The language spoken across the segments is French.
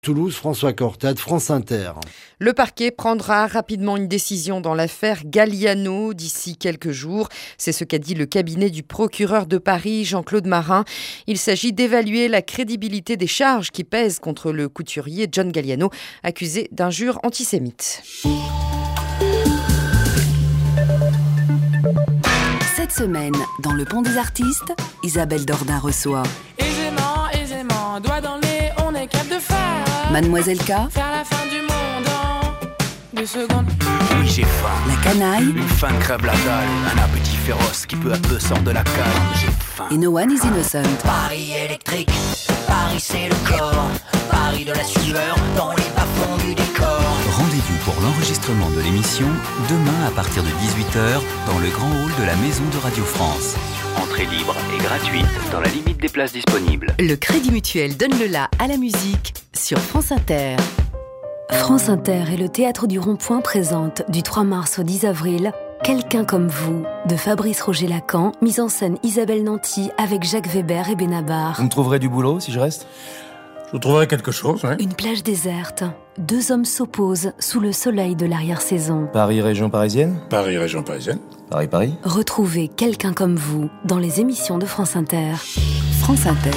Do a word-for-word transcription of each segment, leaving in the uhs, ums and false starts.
Toulouse, François Cortade, France Inter. Le parquet prendra rapidement une décision dans l'affaire Galliano d'ici quelques jours. C'est ce qu'a dit le cabinet du procureur de Paris, Jean-Claude Marin. Il s'agit d'évaluer la crédibilité des charges qui pèsent contre le couturier John Galliano, accusé d'injures antisémites. Cette semaine, dans Le Pont des Artistes, Isabelle Dordain reçoit Aisément, aisément, doigt dans le nez, on est capable de faire Mademoiselle K, faire la fin du monde en deux secondes. Oui, j'ai faim. La Canaille Une faim crève la dalle. Un appétit féroce qui peu à peu sort de la cale. J'ai faim. et No One is Innocent. Paris électrique, Paris c'est le corps, Paris de la sueur dans les bas-fonds du décor. Rendez-vous pour l'enregistrement de l'émission demain à partir de dix-huit heures dans le grand hall de la Maison de Radio France. Entrée libre et gratuite dans la limite des places disponibles. Le Crédit Mutuel donne le la à la musique sur France Inter. France Inter et le Théâtre du Rond-Point présentent du trois mars au dix avril Quelqu'un comme vous de Fabrice Roger-Lacan, mise en scène Isabelle Nanty avec Jacques Weber et Benabar. Vous me trouverez du boulot si je reste ? Je trouverai quelque chose, oui. Une plage déserte. Deux hommes s'opposent sous le soleil de l'arrière-saison. Paris, région parisienne ? Paris, région parisienne. Paris, Paris. Retrouvez Quelqu'un comme vous dans les émissions de France Inter. France Inter.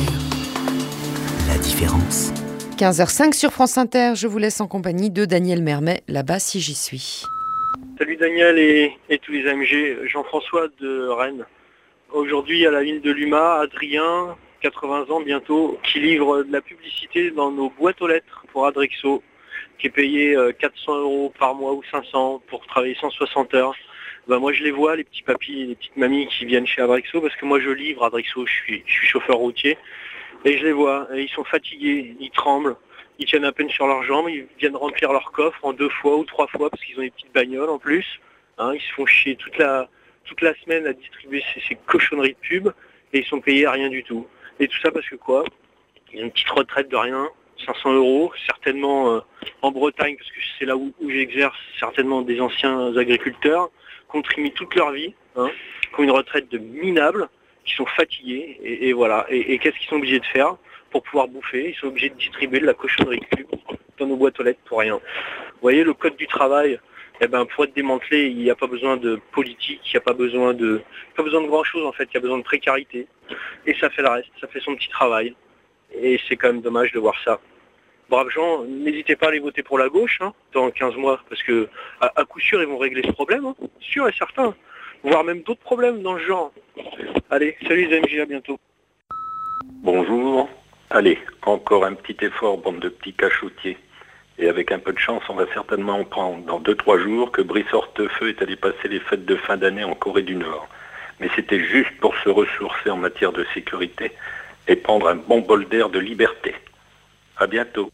La différence. quinze heures cinq sur France Inter, je vous laisse en compagnie de Daniel Mermet, là-bas si j'y suis. Salut Daniel et, et tous les A M G, Jean-François de Rennes. Aujourd'hui à la ville de Luma, Adrien, quatre-vingts ans bientôt, qui livre de la publicité dans nos boîtes aux lettres pour Adrexo, qui est payé quatre cents euros par mois ou cinq cents pour travailler cent soixante heures. Ben moi je les vois, les petits papis et les petites mamies qui viennent chez Adrexo, parce que moi je livre Adrexo, je suis, je suis chauffeur routier, et je les vois, et ils sont fatigués, ils tremblent, ils tiennent à peine sur leurs jambes, ils viennent remplir leur coffre en deux fois ou trois fois, parce qu'ils ont des petites bagnoles en plus, hein, ils se font chier toute la, toute la semaine à distribuer ces, ces cochonneries de pub, et ils sont payés à rien du tout. Et tout ça parce que quoi ? Ils ont une petite retraite de rien, cinq cents euros, certainement euh, en Bretagne, parce que c'est là où, où j'exerce, certainement des anciens agriculteurs, qui ont trimé toute leur vie, hein, qui ont une retraite de minables, qui sont fatigués, et, et voilà. Et, et qu'est-ce qu'ils sont obligés de faire pour pouvoir bouffer ? Ils sont obligés de distribuer de la cochonnerie de pub dans nos boîtes aux lettres pour rien. Vous voyez, le code du travail, eh ben, pour être démantelé, il n'y a pas besoin de politique, il n'y a pas besoin de, pas besoin de grand-chose en fait, il y a besoin de précarité. Et ça fait le reste, ça fait son petit travail. Et c'est quand même dommage de voir ça. Braves gens, n'hésitez pas à aller voter pour la gauche hein, dans quinze mois, parce que à, à coup sûr, ils vont régler ce problème, hein, sûr et certain. Voire même d'autres problèmes dans le genre. Allez, salut les A M G, à bientôt. Bonjour. Allez, encore un petit effort, bande de petits cachoutiers. Et avec un peu de chance, on va certainement en prendre dans deux trois jours que Brice Hortefeux est allé passer les fêtes de fin d'année en Corée du Nord. Mais c'était juste pour se ressourcer en matière de sécurité et prendre un bon bol d'air de liberté. À bientôt.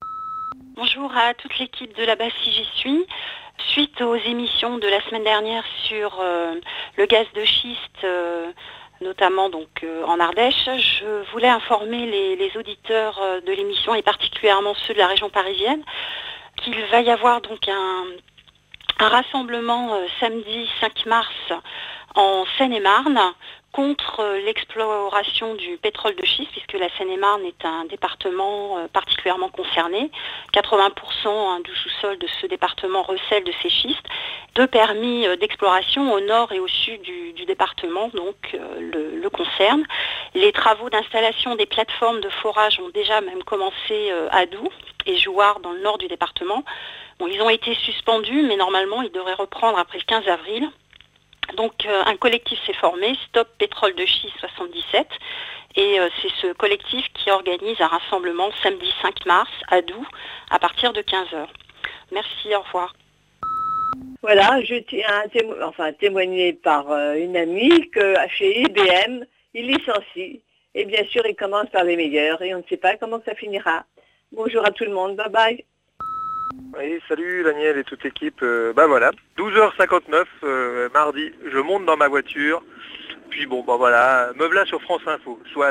Bonjour à toute l'équipe de là-bas si j'y suis. Suite aux émissions de la semaine dernière sur euh, le gaz de schiste, euh, notamment donc euh, en Ardèche, je voulais informer les, les auditeurs euh, de l'émission et particulièrement ceux de la région parisienne qu'il va y avoir donc un, un rassemblement euh, samedi cinq mars en Seine-et-Marne contre l'exploration du pétrole de schiste, puisque la Seine-et-Marne est un département particulièrement concerné. quatre-vingts pour cent du sous-sol de ce département recèle de ces schistes. Deux permis d'exploration au nord et au sud du, du département donc, le, le concernent. Les travaux d'installation des plateformes de forage ont déjà même commencé à Doux et Jouarre dans le nord du département. Bon, ils ont été suspendus, mais normalement ils devraient reprendre après le quinze avril. Donc euh, un collectif s'est formé, Stop Pétrole de Schiste soixante-dix-sept, et euh, c'est ce collectif qui organise un rassemblement samedi cinq mars à Doux à partir de quinze heures. Merci, au revoir. Voilà, je tiens à témo- enfin, témoigner par euh, une amie que chez I B M, il licencie, et bien sûr il commence par les meilleurs, et on ne sait pas comment ça finira. Bonjour à tout le monde, bye bye. Oui, salut Daniel et toute l'équipe. Euh, bah voilà, douze heures cinquante-neuf, euh, mardi, je monte dans ma voiture, puis bon, bah voilà, me voilà sur France Info, soit.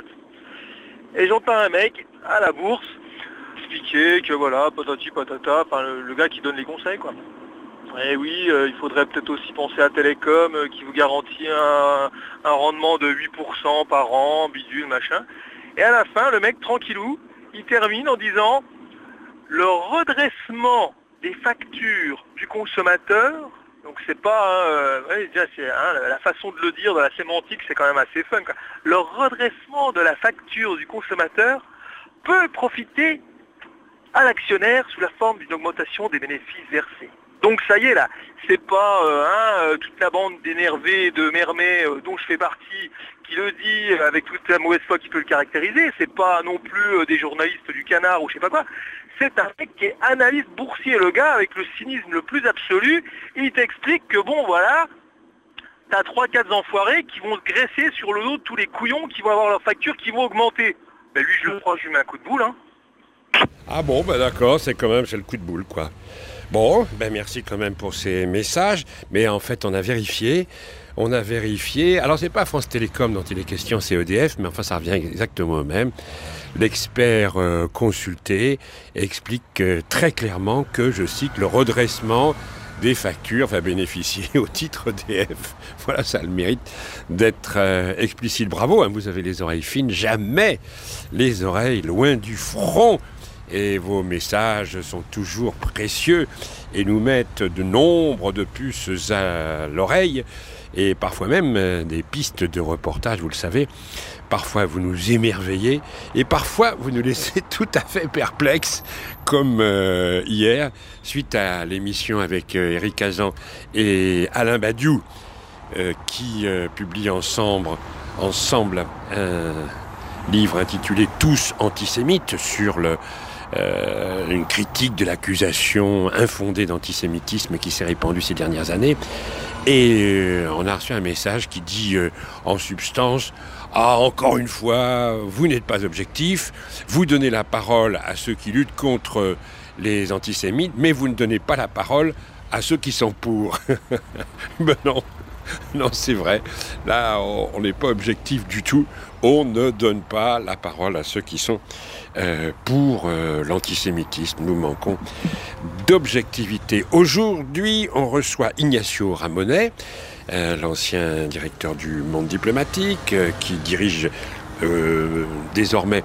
Et j'entends un mec à la bourse expliquer que voilà, patati patata, enfin le, le gars qui donne les conseils quoi. Et oui, euh, il faudrait peut-être aussi penser à Télécom euh, qui vous garantit un, un rendement de huit pour cent par an, bidule, machin. Et à la fin, le mec tranquillou, il termine en disant... le redressement des factures du consommateur, donc c'est pas, hein, euh, ouais, déjà, c'est, hein, la façon de le dire dans la sémantique, c'est quand même assez fun, quoi. Le redressement de la facture du consommateur peut profiter à l'actionnaire sous la forme d'une augmentation des bénéfices versés. Donc ça y est là, c'est pas euh, hein, toute la bande d'énervés, de mermets euh, dont je fais partie qui le dit euh, avec toute la mauvaise foi qui peut le caractériser, c'est pas non plus euh, des journalistes du Canard ou je sais pas quoi, c'est un mec qui est analyste boursier, le gars avec le cynisme le plus absolu, il t'explique que bon voilà, t'as trois quatre enfoirés qui vont se graisser sur le dos de tous les couillons qui vont avoir leurs factures qui vont augmenter. Ben lui je le crois, je lui mets un coup de boule hein. Ah bon, ben d'accord, c'est quand même, c'est le coup de boule quoi. Bon, ben merci quand même pour ces messages, mais en fait on a vérifié, on a vérifié, alors c'est pas France Télécom dont il est question, c'est E D F, mais enfin ça revient exactement au même. L'expert euh, consulté explique euh, très clairement que, je cite, le redressement des factures va bénéficier au titre E D F. Voilà, ça a le mérite d'être euh, explicite. Bravo, hein, vous avez les oreilles fines, jamais les oreilles loin du front. Et vos messages sont toujours précieux et nous mettent de nombre de puces à l'oreille et parfois même euh, des pistes de reportage, vous le savez. Parfois vous nous émerveillez et parfois vous nous laissez tout à fait perplexes, comme euh, hier, suite à l'émission avec euh, Éric Hazan et Alain Badiou, euh, qui euh, publient ensemble, ensemble un livre intitulé « Tous antisémites » sur le Euh, une critique de l'accusation infondée d'antisémitisme qui s'est répandue ces dernières années. Et euh, on a reçu un message qui dit euh, en substance « Ah, encore une fois, vous n'êtes pas objectif, vous donnez la parole à ceux qui luttent contre les antisémites, mais vous ne donnez pas la parole à ceux qui sont pour. » Ben non, non, c'est vrai. Là, on n'est pas objectif du tout. On ne donne pas la parole à ceux qui sont euh, pour euh, l'antisémitisme. Nous manquons d'objectivité. Aujourd'hui, on reçoit Ignacio Ramonet, euh, l'ancien directeur du Monde diplomatique, euh, qui dirige euh, désormais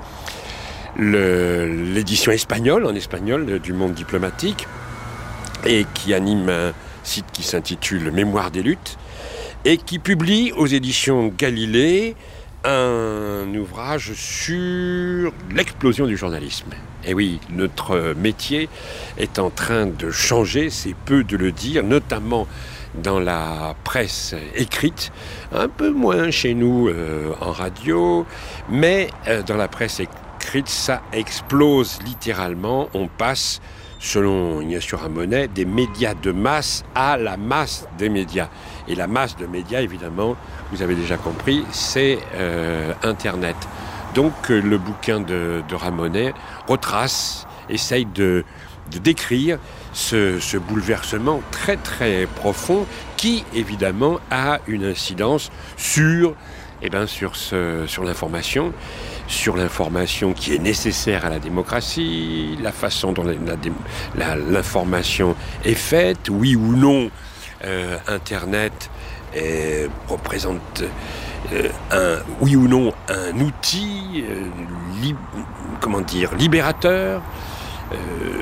le, l'édition espagnole, en espagnol, du Monde diplomatique, et qui anime un site qui s'intitule Mémoire des luttes, et qui publie aux éditions Galilée un ouvrage sur l'explosion du journalisme. Et oui, notre métier est en train de changer, c'est peu de le dire, notamment dans la presse écrite, un peu moins chez nous euh, en radio, mais euh, dans la presse écrite, ça explose littéralement. On passe, selon Ignacio Ramonet, des médias de masse à la masse des médias. Et la masse de médias, évidemment, vous avez déjà compris, c'est euh, Internet. Donc euh, le bouquin de, de Ramonet retrace, essaye de, de décrire ce, ce bouleversement très très profond qui, évidemment, a une incidence sur, eh ben, sur, ce, sur l'information, sur l'information qui est nécessaire à la démocratie, la façon dont la, la, l'information est faite, oui ou non, euh, Internet euh, représente euh, un, oui ou non, un outil, euh, li, comment dire, libérateur. Euh,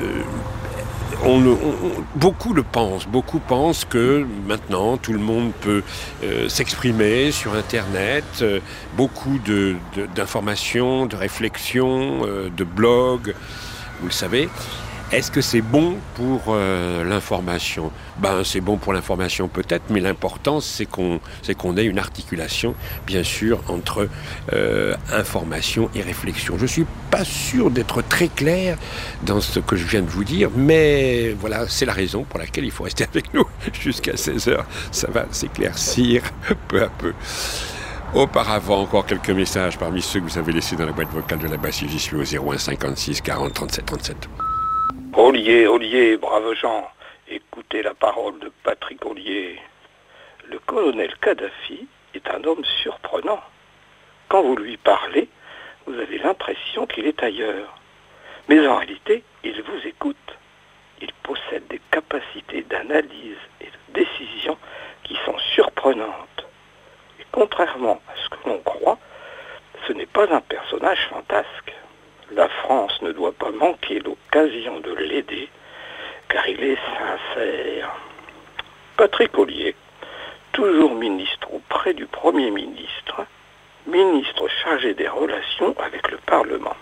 On, on, on, beaucoup le pensent, beaucoup pensent que maintenant tout le monde peut euh, s'exprimer sur Internet, euh, beaucoup de, de, d'informations, de réflexions, euh, de blogs, vous le savez. Est-ce que c'est bon pour euh, l'information ? Ben, c'est bon pour l'information peut-être, mais l'important c'est qu'on, c'est qu'on ait une articulation, bien sûr, entre euh, information et réflexion. Je ne suis pas sûr d'être très clair dans ce que je viens de vous dire, mais voilà, c'est la raison pour laquelle il faut rester avec nous jusqu'à seize heures. Ça va s'éclaircir peu à peu. Auparavant, encore quelques messages parmi ceux que vous avez laissés dans la boîte vocale de la basse. J'y suis au zéro un cinquante-six quarante trente-sept trente-sept. Ollier, Ollier, braves gens, écoutez la parole de Patrick Ollier. Le colonel Kadhafi est un homme surprenant. Quand vous lui parlez, vous avez l'impression qu'il est ailleurs. Mais en réalité, il vous écoute. Il possède des capacités d'analyse et de décision qui sont surprenantes. Et contrairement à ce que l'on croit, ce n'est pas un personnage fantasque. La France ne doit pas manquer l'occasion de veut l'aider, car il est sincère. Patrick Ollier, toujours ministre auprès du Premier ministre, ministre chargé des relations avec le Parlement.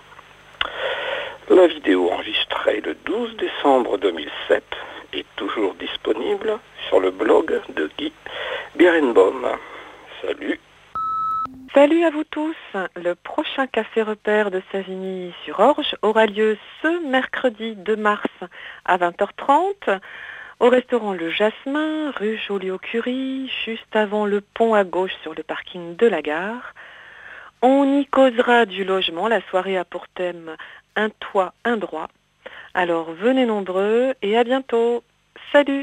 La vidéo enregistrée le douze décembre deux mille sept est toujours disponible sur le blog de Guy Birenbaum. Salut. Salut à vous tous. Le prochain Café Repère de Savigny-sur-Orge aura lieu ce mercredi deux mars à vingt heures trente au restaurant Le Jasmin, rue Joliot-Curie, juste avant le pont à gauche sur le parking de la gare. On y causera du logement. La soirée a pour thème un toit, un droit. Alors venez nombreux et à bientôt. Salut.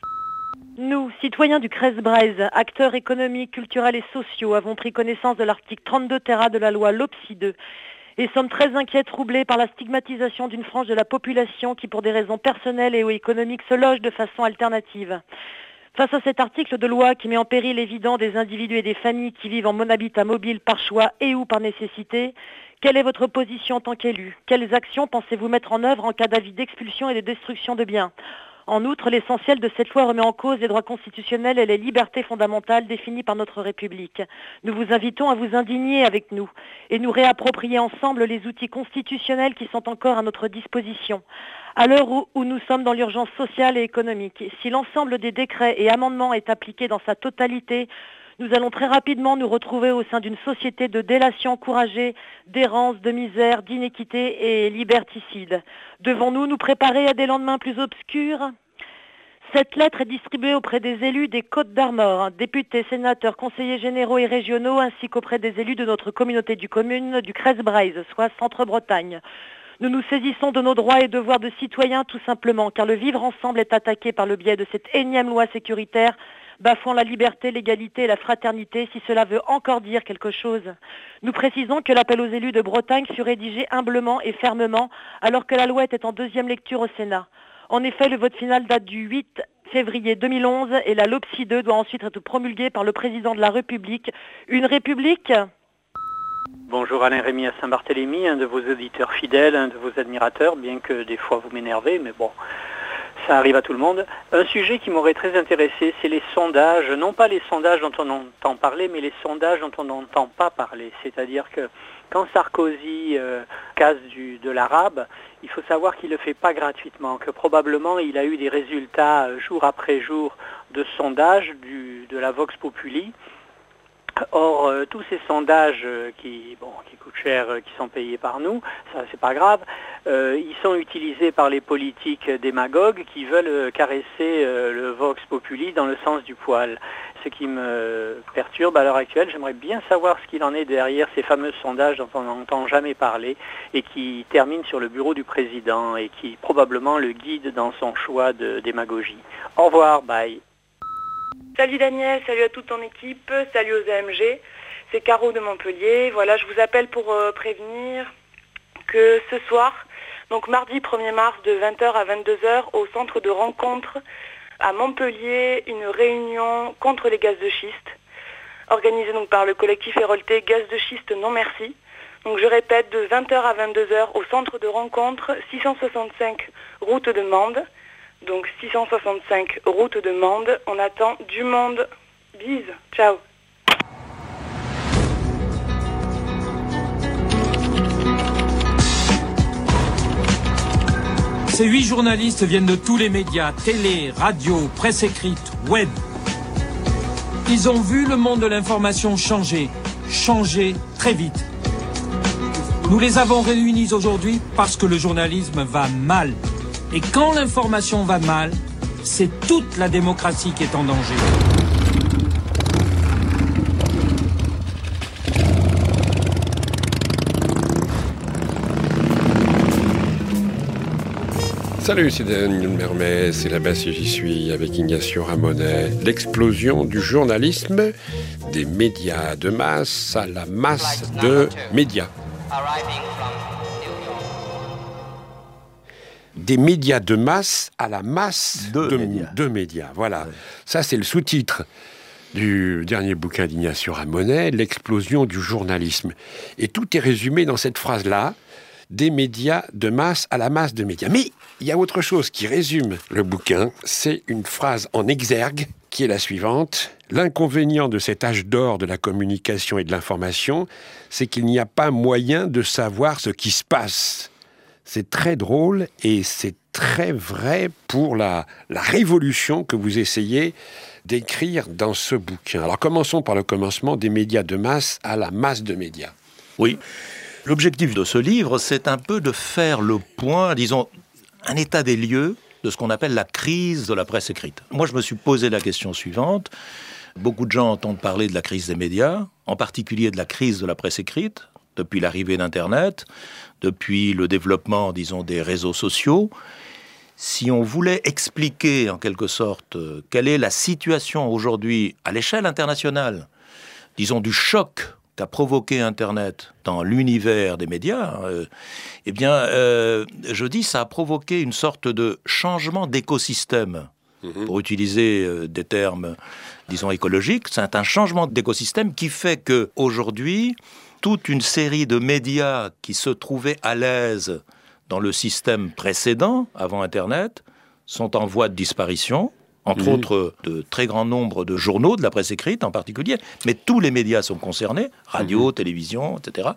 Nous, citoyens du Crest-Braise, acteurs économiques, culturels et sociaux, avons pris connaissance de l'article trente-deux terra de la loi LOPSI deux et sommes très inquiets, troublés par la stigmatisation d'une frange de la population qui, pour des raisons personnelles et ou économiques, se loge de façon alternative. Face à cet article de loi qui met en péril évident des individus et des familles qui vivent en monohabitat mobile par choix et ou par nécessité, quelle est votre position en tant qu'élu ? Quelles actions pensez-vous mettre en œuvre en cas d'avis d'expulsion et de destruction de biens ? En outre, l'essentiel de cette loi remet en cause les droits constitutionnels et les libertés fondamentales définies par notre République. Nous vous invitons à vous indigner avec nous et nous réapproprier ensemble les outils constitutionnels qui sont encore à notre disposition. À l'heure où, où nous sommes dans l'urgence sociale et économique, si l'ensemble des décrets et amendements est appliqué dans sa totalité, nous allons très rapidement nous retrouver au sein d'une société de délation encouragée, d'errance, de misère, d'inéquité et liberticide. Devons-nous nous préparer à des lendemains plus obscurs ? Cette lettre est distribuée auprès des élus des Côtes-d'Armor, députés, sénateurs, conseillers généraux et régionaux, ainsi qu'auprès des élus de notre communauté du commune du Crest-Braise, soit Centre-Bretagne. Nous nous saisissons de nos droits et devoirs de citoyens tout simplement, car le vivre ensemble est attaqué par le biais de cette énième loi sécuritaire, bafouant la liberté, l'égalité et la fraternité, si cela veut encore dire quelque chose. Nous précisons que l'appel aux élus de Bretagne fut rédigé humblement et fermement, alors que la loi était en deuxième lecture au Sénat. En effet, le vote final date du huit février deux mille onze et la LOPSI deux doit ensuite être promulguée par le président de la République. Une République ? Bonjour Alain Rémy à Saint-Barthélemy, un de vos auditeurs fidèles, un de vos admirateurs, bien que des fois vous m'énervez, mais bon, ça arrive à tout le monde. Un sujet qui m'aurait très intéressé, c'est les sondages, non pas les sondages dont on entend parler, mais les sondages dont on n'entend pas parler. C'est-à-dire que quand Sarkozy euh, casse du, de l'arabe, il faut savoir qu'il ne le fait pas gratuitement, que probablement il a eu des résultats euh, jour après jour de sondages du, de la Vox Populi. Or, euh, tous ces sondages euh, qui, bon, qui coûtent cher, euh, qui sont payés par nous, ça c'est pas grave, euh, ils sont utilisés par les politiques démagogues qui veulent euh, caresser euh, le Vox Populi dans le sens du poil. Ce qui me perturbe à l'heure actuelle, j'aimerais bien savoir ce qu'il en est derrière ces fameux sondages dont on n'entend jamais parler et qui terminent sur le bureau du président et qui probablement le guident dans son choix de démagogie. Au revoir, bye. Salut Daniel, salut à toute ton équipe, salut aux A M G, c'est Caro de Montpellier. Voilà, je vous appelle pour euh, prévenir que ce soir, donc mardi premier mars de vingt heures à vingt-deux heures au centre de rencontre à Montpellier, une réunion contre les gaz de schiste, organisée donc par le collectif Hérolté Gaz de schiste non merci. Donc je répète, de vingt heures à vingt-deux heures au centre de rencontre, six cent soixante-cinq route de Mende. Donc six cent soixante-cinq route de Mende, on attend du monde. Bise, ciao. Ces huit journalistes viennent de tous les médias, télé, radio, presse écrite, web. Ils ont vu le monde de l'information changer, changer très vite. Nous les avons réunis aujourd'hui parce que le journalisme va mal. Et quand l'information va mal, c'est toute la démocratie qui est en danger. Salut, c'est Daniel Mermet, c'est là-bas si j'y suis avec Ignacio Ramonet. L'explosion du journalisme, des médias de masse à la masse de médias. Des médias de masse à la masse de, de, médias. de médias. Voilà. Ouais. Ça, c'est le sous-titre du dernier bouquin d'Ignacio Ramonet, L'explosion du journalisme. Et tout est résumé dans cette phrase-là. des médias de masse à la masse de médias. Mais il y a autre chose qui résume le bouquin, c'est une phrase en exergue qui est la suivante. L'inconvénient de cet âge d'or de la communication et de l'information, c'est qu'il n'y a pas moyen de savoir ce qui se passe. C'est très drôle et c'est très vrai pour la, la révolution que vous essayez d'écrire dans ce bouquin. Alors commençons par le commencement, des médias de masse à la masse de médias. Oui. L'objectif de ce livre, c'est un peu de faire le point, disons, un état des lieux de ce qu'on appelle la crise de la presse écrite. Moi, je me suis posé la question suivante. Beaucoup de gens entendent parler de la crise des médias, en particulier de la crise de la presse écrite, depuis l'arrivée d'Internet, depuis le développement, disons, des réseaux sociaux. Si on voulait expliquer, en quelque sorte, quelle est la situation aujourd'hui à l'échelle internationale, disons, du choc qu'a provoqué Internet dans l'univers des médias, euh, eh bien, euh, je dis, ça a provoqué une sorte de changement d'écosystème. Mmh. Pour utiliser euh, des termes, disons, écologiques, c'est un changement d'écosystème qui fait qu'aujourd'hui, toute une série de médias qui se trouvaient à l'aise dans le système précédent, avant Internet, sont en voie de disparition. Entre mmh. autres, de très grand nombre de journaux, de la presse écrite en particulier, mais tous les médias sont concernés, radio, mmh. télévision, et cetera.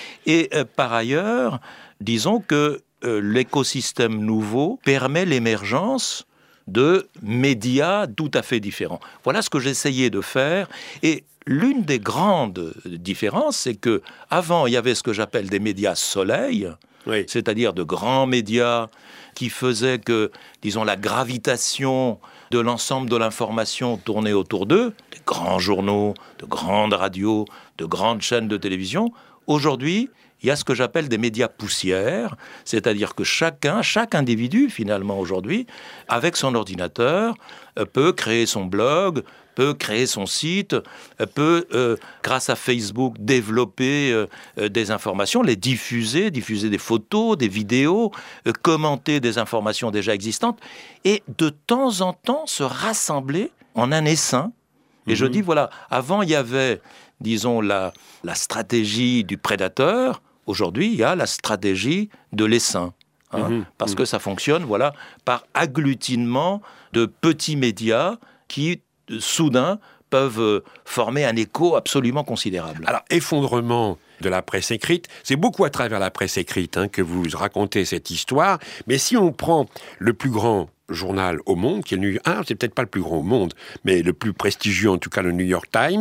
Et euh, par ailleurs, disons que euh, l'écosystème nouveau permet l'émergence de médias tout à fait différents. Voilà ce que j'essayais de faire. Et l'une des grandes différences, c'est que avant, il y avait ce que j'appelle des médias soleil, oui. c'est-à-dire de grands médias qui faisaient que, disons, la gravitation de l'ensemble de l'information tournait autour d'eux, des grands journaux, de grandes radios, de grandes chaînes de télévision. Aujourd'hui, il y a ce que j'appelle des médias poussières, c'est-à-dire que chacun, chaque individu, finalement, aujourd'hui, avec son ordinateur, peut créer son blog, peut créer son site, peut, euh, grâce à Facebook, développer euh, des informations, les diffuser, diffuser des photos, des vidéos, euh, commenter des informations déjà existantes, et de temps en temps se rassembler en un essaim. Et mmh. je dis, voilà, avant il y avait, disons, la, la stratégie du prédateur, aujourd'hui il y a la stratégie de l'essaim. Hein, mmh. Parce mmh. que ça fonctionne, voilà, par agglutinement de petits médias qui soudain, peuvent former un écho absolument considérable. Alors, effondrement de la presse écrite, c'est beaucoup à travers la presse écrite hein, que vous racontez cette histoire, mais si on prend le plus grand journal au monde, qui est le New York Times, ah, c'est peut-être pas le plus grand au monde, mais le plus prestigieux, en tout cas le New York Times.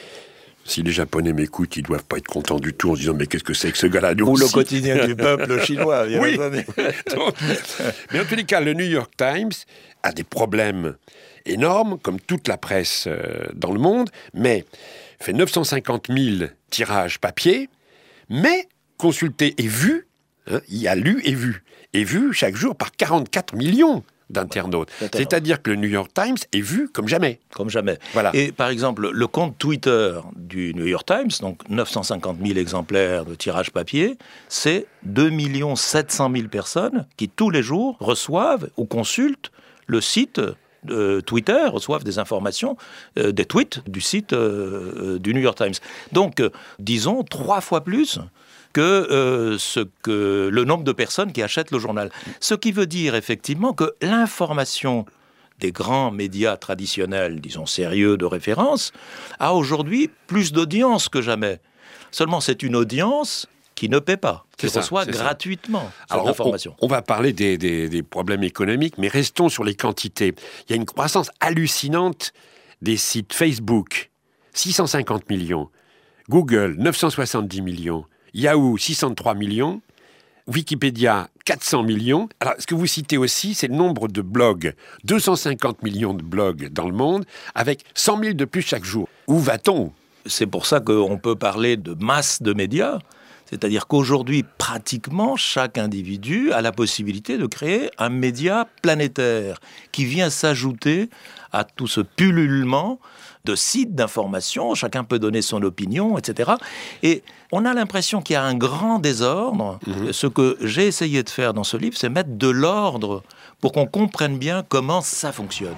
Si les Japonais m'écoutent, ils doivent pas être contents du tout en se disant « mais qu'est-ce que c'est que ce gars-là » Ou le quotidien du peuple chinois. Bien oui. Donc, mais en tous les cas, le New York Times a des problèmes énormes, comme toute la presse euh, dans le monde, mais fait neuf cent cinquante mille tirages papier, mais consulté et vu, hein, il y a lu et vu, et vu chaque jour par quarante-quatre millions d'internautes. Ouais, c'est-à-dire que le New York Times est vu comme jamais. Comme jamais. Voilà. Et par exemple, le compte Twitter du New York Times, donc neuf cent cinquante mille exemplaires de tirage papier, c'est deux millions sept cent mille personnes qui tous les jours reçoivent ou consultent le site de Twitter, reçoivent des informations, euh, des tweets du site euh, du New York Times. Donc, euh, disons, trois fois plus que, euh, ce que le nombre de personnes qui achètent le journal. Ce qui veut dire effectivement que l'information des grands médias traditionnels, disons sérieux, de référence, a aujourd'hui plus d'audience que jamais. Seulement, c'est une audience qui ne paie pas, qui c'est reçoit ça, gratuitement cette Alors, information. On, on va parler des, des, des problèmes économiques, mais restons sur les quantités. Il y a une croissance hallucinante des sites Facebook, six cent cinquante millions, Google, neuf cent soixante-dix millions, Yahoo, six cent trois millions, Wikipédia, quatre cents millions. Alors, ce que vous citez aussi, c'est le nombre de blogs. deux cent cinquante millions de blogs dans le monde, avec cent mille de plus chaque jour. Où va-t-on ? C'est pour ça qu'on peut parler de masse de médias. C'est-à-dire qu'aujourd'hui, pratiquement, chaque individu a la possibilité de créer un média planétaire qui vient s'ajouter à tout ce pullulement de sites d'information. Chacun peut donner son opinion, et cetera. Et on a l'impression qu'il y a un grand désordre. Mmh. Ce que j'ai essayé de faire dans ce livre, c'est mettre de l'ordre pour qu'on comprenne bien comment ça fonctionne.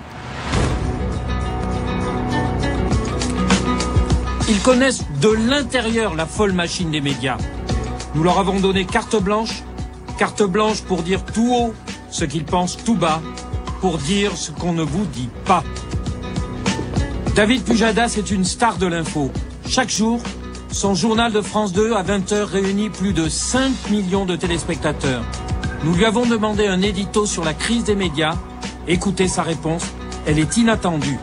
Ils connaissent de l'intérieur la folle machine des médias. Nous leur avons donné carte blanche, carte blanche pour dire tout haut ce qu'ils pensent tout bas, pour dire ce qu'on ne vous dit pas. David Pujadas est une star de l'info. Chaque jour, son journal de France deux à vingt heures réunit plus de cinq millions de téléspectateurs. Nous lui avons demandé un édito sur la crise des médias. Écoutez sa réponse, elle est inattendue.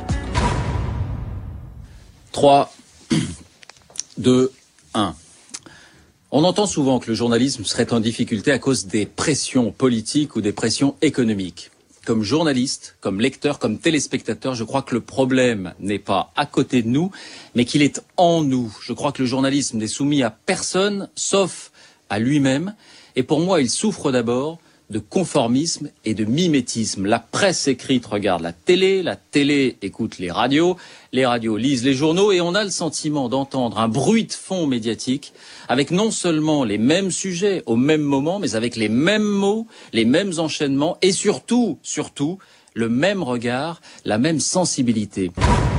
trois, deux, un. On entend souvent que le journalisme serait en difficulté à cause des pressions politiques ou des pressions économiques. Comme journaliste, comme lecteur, comme téléspectateur, je crois que le problème n'est pas à côté de nous, mais qu'il est en nous. Je crois que le journalisme n'est soumis à personne, sauf à lui-même. Et pour moi, il souffre d'abord de conformisme et de mimétisme. La presse écrite regarde la télé, la télé écoute les radios, les radios lisent les journaux et on a le sentiment d'entendre un bruit de fond médiatique avec non seulement les mêmes sujets au même moment, mais avec les mêmes mots, les mêmes enchaînements et surtout, surtout, le même regard, la même sensibilité.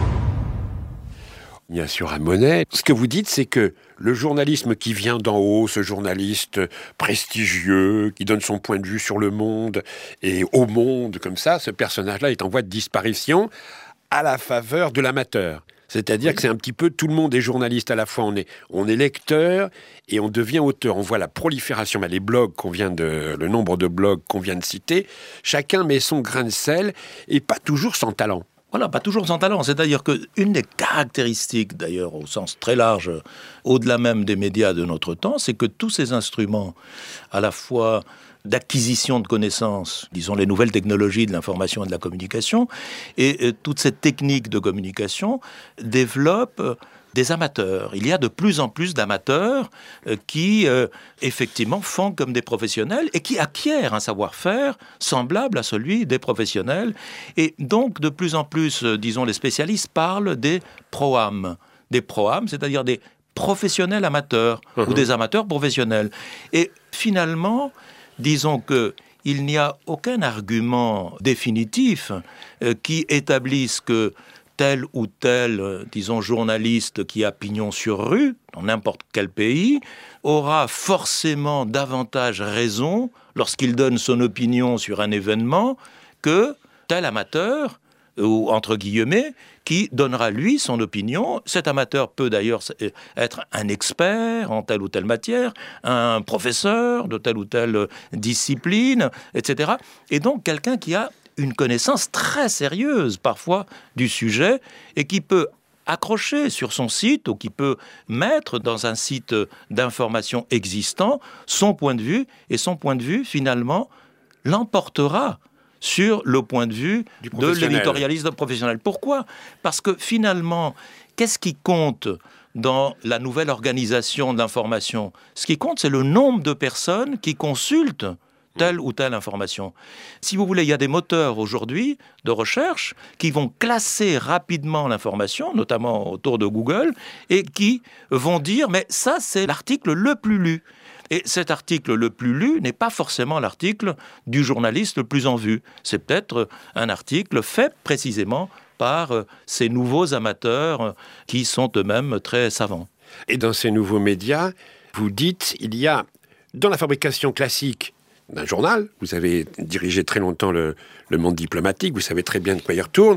Bien sûr, à Monet. Ce que vous dites, c'est que le journalisme qui vient d'en haut, ce journaliste prestigieux, qui donne son point de vue sur le monde et au monde, comme ça, ce personnage-là est en voie de disparition à la faveur de l'amateur. C'est-à-dire oui. que c'est un petit peu tout le monde est journaliste à la fois. On est, on est lecteur et on devient auteur. On voit la prolifération, ben les blogs qu'on vient de, le nombre de blogs qu'on vient de citer. Chacun met son grain de sel et pas toujours sans talent. Voilà, pas toujours sans talent. C'est-à-dire qu'une des caractéristiques, d'ailleurs, au sens très large, au-delà même des médias de notre temps, c'est que tous ces instruments, à la fois d'acquisition de connaissances, disons les nouvelles technologies de l'information et de la communication, et, et toute cette technique de communication développent des amateurs. Il y a de plus en plus d'amateurs euh, qui, euh, effectivement, font comme des professionnels et qui acquièrent un savoir-faire semblable à celui des professionnels. Et donc, de plus en plus, euh, disons, les spécialistes parlent des pro-am. Des pro-am, c'est-à-dire des professionnels amateurs mmh. ou des amateurs professionnels. Et finalement, disons que il n'y a aucun argument définitif euh, qui établisse que tel ou tel, euh, disons, journaliste qui a pignon sur rue, dans n'importe quel pays, aura forcément davantage raison lorsqu'il donne son opinion sur un événement que tel amateur, ou entre guillemets, qui donnera lui son opinion. Cet amateur peut d'ailleurs être un expert en telle ou telle matière, un professeur de telle ou telle discipline, et cetera. Et donc quelqu'un qui a une connaissance très sérieuse parfois du sujet et qui peut accrocher sur son site ou qui peut mettre dans un site d'information existant son point de vue, et son point de vue finalement l'emportera sur le point de vue de l'éditorialiste professionnel. Pourquoi ? Parce que finalement, qu'est-ce qui compte dans la nouvelle organisation de l'information ? Ce qui compte, c'est le nombre de personnes qui consultent telle ou telle information. Si vous voulez, il y a des moteurs aujourd'hui de recherche qui vont classer rapidement l'information, notamment autour de Google, et qui vont dire « mais ça, c'est l'article le plus lu ». Et cet article le plus lu n'est pas forcément l'article du journaliste le plus en vue. C'est peut-être un article fait précisément par ces nouveaux amateurs qui sont eux-mêmes très savants. Et dans ces nouveaux médias, vous dites, il y a, dans la fabrication classique d'un journal, vous avez dirigé très longtemps le, le monde diplomatique, vous savez très bien de quoi il retourne,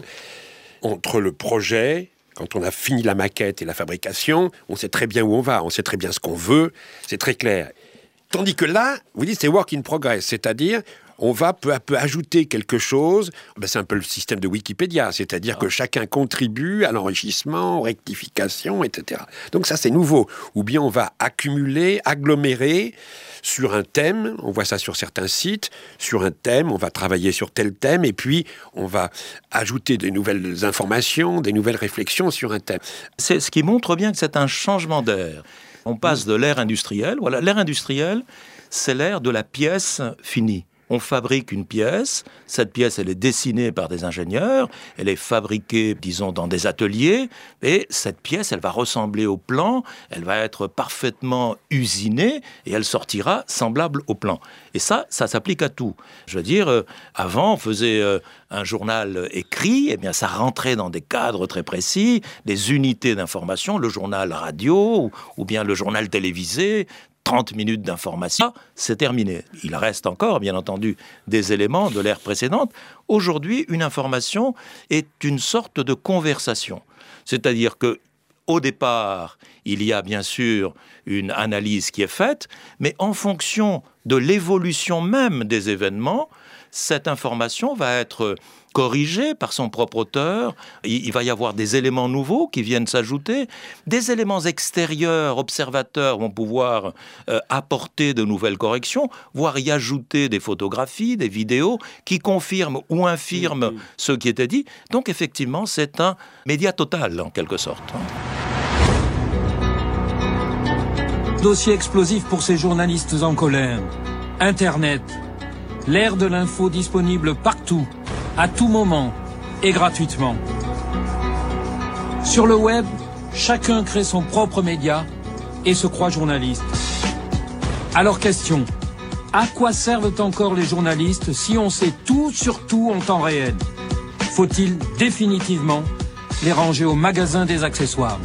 entre le projet, quand on a fini la maquette et la fabrication, on sait très bien où on va, on sait très bien ce qu'on veut, c'est très clair. Tandis que là, vous dites c'est work in progress, c'est-à-dire on va peu à peu ajouter quelque chose. Ben, c'est un peu le système de Wikipédia, c'est-à-dire ah. que chacun contribue à l'enrichissement, aux rectifications, et cetera. Donc ça, c'est nouveau. Ou bien on va accumuler, agglomérer sur un thème, on voit ça sur certains sites, sur un thème, on va travailler sur tel thème, et puis on va ajouter des nouvelles informations, des nouvelles réflexions sur un thème. C'est ce qui montre bien que c'est un changement d'air. On passe de l'ère industrielle. Voilà, l'ère industrielle, c'est l'ère de la pièce finie. On fabrique une pièce, cette pièce elle est dessinée par des ingénieurs, elle est fabriquée, disons, dans des ateliers, et cette pièce elle va ressembler au plan, elle va être parfaitement usinée, et elle sortira semblable au plan. Et ça, ça s'applique à tout. Je veux dire, euh, avant on faisait euh, un journal écrit, eh bien ça rentrait dans des cadres très précis, des unités d'information, le journal radio, ou, ou bien le journal télévisé, trente minutes d'information, c'est terminé. Il reste encore, bien entendu, des éléments de l'ère précédente. Aujourd'hui, une information est une sorte de conversation. C'est-à-dire que au départ, il y a bien sûr une analyse qui est faite, mais en fonction de l'évolution même des événements, cette information va être corrigée par son propre auteur. Il va y avoir des éléments nouveaux qui viennent s'ajouter. Des éléments extérieurs, observateurs, vont pouvoir euh, apporter de nouvelles corrections, voire y ajouter des photographies, des vidéos qui confirment ou infirment mmh. ce qui était dit. Donc effectivement, c'est un média total en quelque sorte. Dossier explosif pour ces journalistes en colère. Internet, l'ère de l'info disponible partout, à tout moment et gratuitement. Sur le web, chacun crée son propre média et se croit journaliste. Alors question, à quoi servent encore les journalistes si on sait tout sur tout en temps réel? Faut-il définitivement les ranger au magasin des accessoires?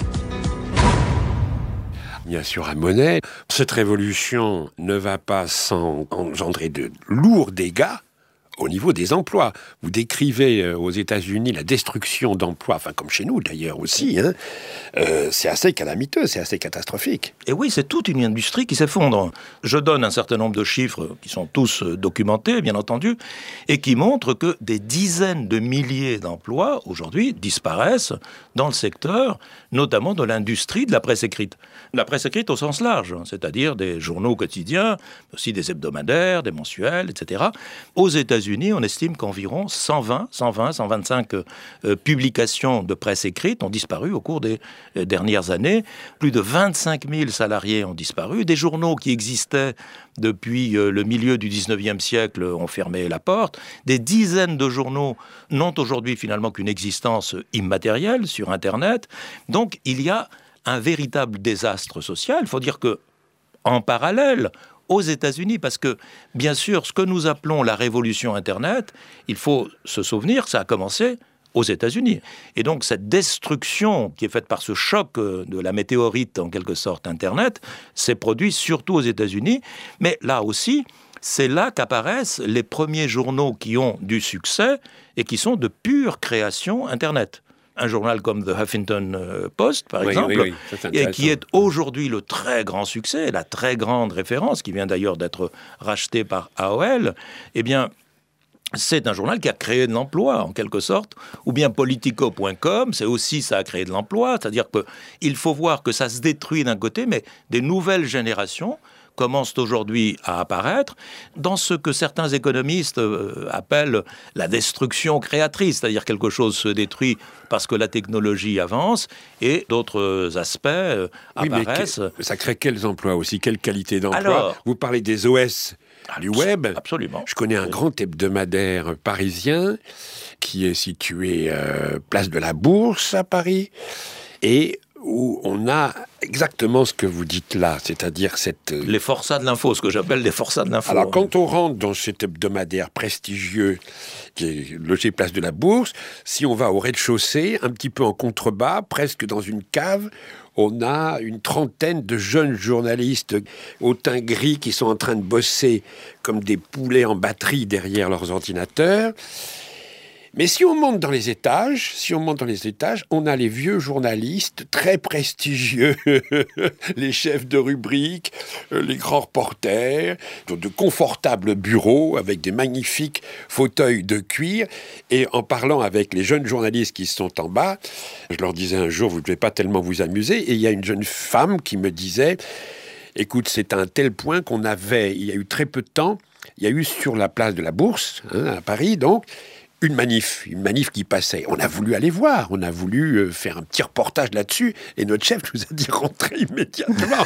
Bien sûr, à Monet, cette révolution ne va pas sans engendrer de lourds dégâts au niveau des emplois. Vous décrivez aux États-Unis la destruction d'emplois, enfin comme chez nous d'ailleurs aussi, hein. euh, c'est assez calamiteux, c'est assez catastrophique. Et oui, c'est toute une industrie qui s'effondre. Je donne un certain nombre de chiffres qui sont tous documentés, bien entendu, et qui montrent que des dizaines de milliers d'emplois, aujourd'hui, disparaissent dans le secteur, notamment de l'industrie de la presse écrite. La presse écrite au sens large, c'est-à-dire des journaux quotidiens, aussi des hebdomadaires, des mensuels, et cetera. Aux États-Unis, on estime qu'environ cent vingt, cent vingt, cent vingt-cinq euh, publications de presse écrite ont disparu au cours des euh, dernières années. Plus de vingt-cinq mille salariés ont disparu. Des journaux qui existaient depuis euh, le milieu du dix-neuvième siècle ont fermé la porte. Des dizaines de journaux n'ont aujourd'hui finalement qu'une existence immatérielle sur Internet. Donc il y a un véritable désastre social. Il faut dire que, en parallèle, aux États-Unis, parce que, bien sûr, ce que nous appelons la révolution Internet, il faut se souvenir que ça a commencé aux États-Unis. Et donc, cette destruction qui est faite par ce choc de la météorite, en quelque sorte, Internet, s'est produite surtout aux États-Unis. Mais là aussi, c'est là qu'apparaissent les premiers journaux qui ont du succès et qui sont de pure création Internet. Un journal comme The Huffington Post, par oui, exemple, oui, oui. Et qui est aujourd'hui le très grand succès, la très grande référence, qui vient d'ailleurs d'être racheté par A O L, eh bien, c'est un journal qui a créé de l'emploi, en quelque sorte. Ou bien Politico point com, c'est aussi, ça a créé de l'emploi. C'est-à-dire qu'il faut voir que ça se détruit d'un côté, mais des nouvelles générations commencent aujourd'hui à apparaître dans ce que certains économistes euh, appellent la destruction créatrice, c'est-à-dire quelque chose se détruit parce que la technologie avance et d'autres aspects euh, oui, apparaissent. Mais que, ça crée quels emplois aussi? Quelle qualité d'emploi? Alors, vous parlez des O S du web. Absolument. Je connais un grand hebdomadaire parisien qui est situé euh, place de la Bourse à Paris et où on a exactement ce que vous dites là, c'est-à-dire cette... Les forçats de l'info, ce que j'appelle les forçats de l'info. Alors, quand on rentre dans cet hebdomadaire prestigieux qui est logé place de la Bourse, si on va au rez-de-chaussée, un petit peu en contrebas, presque dans une cave, on a une trentaine de jeunes journalistes au teint gris qui sont en train de bosser comme des poulets en batterie derrière leurs ordinateurs. Mais si on monte dans les étages, si on monte dans les étages, on a les vieux journalistes très prestigieux, les chefs de rubrique, les grands reporters, de confortables bureaux avec des magnifiques fauteuils de cuir. Et en parlant avec les jeunes journalistes qui sont en bas, je leur disais un jour, vous ne devez pas tellement vous amuser. Et il y a une jeune femme qui me disait, écoute, c'est à un tel point qu'on avait, il y a eu très peu de temps, il y a eu sur la place de la Bourse, hein, à Paris donc, une manif, une manif qui passait. On a voulu aller voir, on a voulu euh, faire un petit reportage là-dessus, et notre chef nous a dit rentrer immédiatement.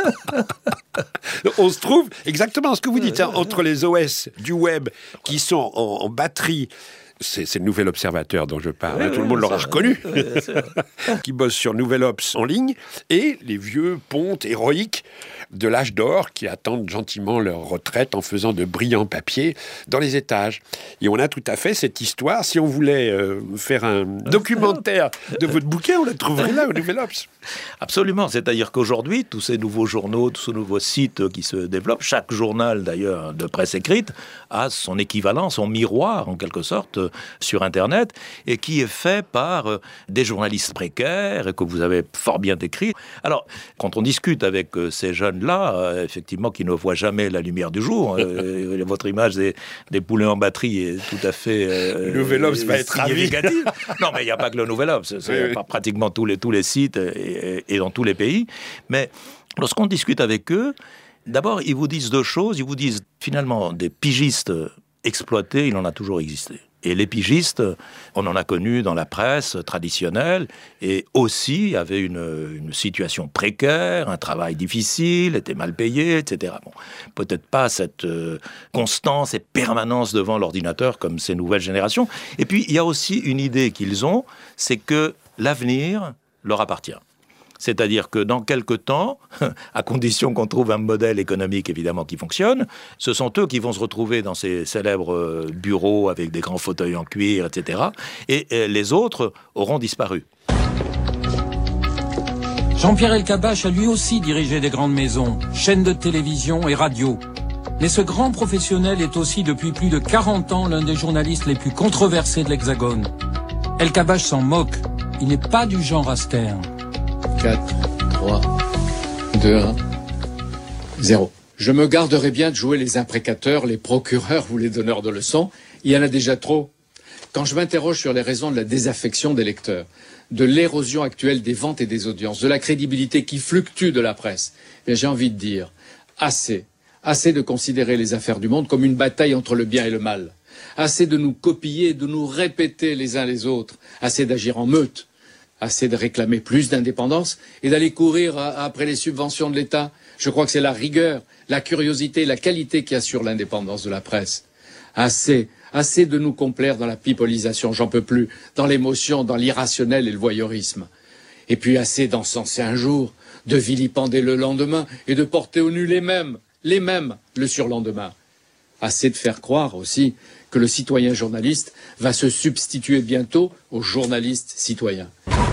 On se trouve exactement ce que vous dites, hein, entre les O S du web qui sont en, en batterie. C'est, c'est le Nouvel Observateur dont je parle, oui, hein, tout oui, le monde l'aura reconnu, oui, qui bosse sur Nouvel Obs en ligne, et les vieux pontes héroïques de l'âge d'or qui attendent gentiment leur retraite en faisant de brillants papiers dans les étages. Et on a tout à fait cette histoire. Si on voulait euh, faire un documentaire de votre bouquin, on le trouverait là au Nouvel Obs. Absolument. C'est-à-dire qu'aujourd'hui, tous ces nouveaux journaux, tous ces nouveaux sites qui se développent, chaque journal d'ailleurs de presse écrite a son équivalent, son miroir en quelque sorte sur Internet, et qui est fait par euh, des journalistes précaires et que vous avez fort bien décrit. Alors, quand on discute avec euh, ces jeunes-là, euh, effectivement, qui ne voient jamais la lumière du jour, euh, votre image des, des poulets en batterie est tout à fait... Euh, le Nouvel Obs va être ravi. Non, mais il n'y a pas que le Nouvel Obs, c'est oui, oui. pratiquement tous les, tous les sites et, et dans tous les pays. Mais lorsqu'on discute avec eux, d'abord, ils vous disent deux choses. Ils vous disent, finalement, des pigistes exploités, il en a toujours existé. Et les pigistes, on en a connu dans la presse traditionnelle, et aussi avaient une, une situation précaire, un travail difficile, étaient mal payés, et cetera. Bon, peut-être pas cette euh, constance et permanence devant l'ordinateur comme ces nouvelles générations. Et puis, il y a aussi une idée qu'ils ont, c'est que l'avenir leur appartient. C'est-à-dire que dans quelque temps, à condition qu'on trouve un modèle économique évidemment qui fonctionne, ce sont eux qui vont se retrouver dans ces célèbres bureaux avec des grands fauteuils en cuir, et cetera. Et les autres auront disparu. Jean-Pierre Elkabbach a lui aussi dirigé des grandes maisons, chaînes de télévision et radio. Mais ce grand professionnel est aussi depuis plus de quarante ans l'un des journalistes les plus controversés de l'Hexagone. Elkabbach s'en moque. Il n'est pas du genre à se taire. quatre, trois, deux, un, zéro. Je me garderai bien de jouer les imprécateurs, les procureurs ou les donneurs de leçons. Il y en a déjà trop. Quand je m'interroge sur les raisons de la désaffection des lecteurs, de l'érosion actuelle des ventes et des audiences, de la crédibilité qui fluctue de la presse, eh bien, j'ai envie de dire assez. Assez de considérer les affaires du monde comme une bataille entre le bien et le mal. Assez de nous copier, de nous répéter les uns les autres. Assez d'agir en meute. Assez de réclamer plus d'indépendance et d'aller courir à, après les subventions de l'État. Je crois que c'est la rigueur, la curiosité, la qualité qui assurent l'indépendance de la presse. Assez, assez de nous complaire dans la pipolisation, j'en peux plus, dans l'émotion, dans l'irrationnel et le voyeurisme. Et puis assez d'encenser un jour, de vilipender le lendemain et de porter au nu les mêmes, les mêmes le surlendemain. Assez de faire croire aussi que le citoyen journaliste va se substituer bientôt au journaliste citoyen.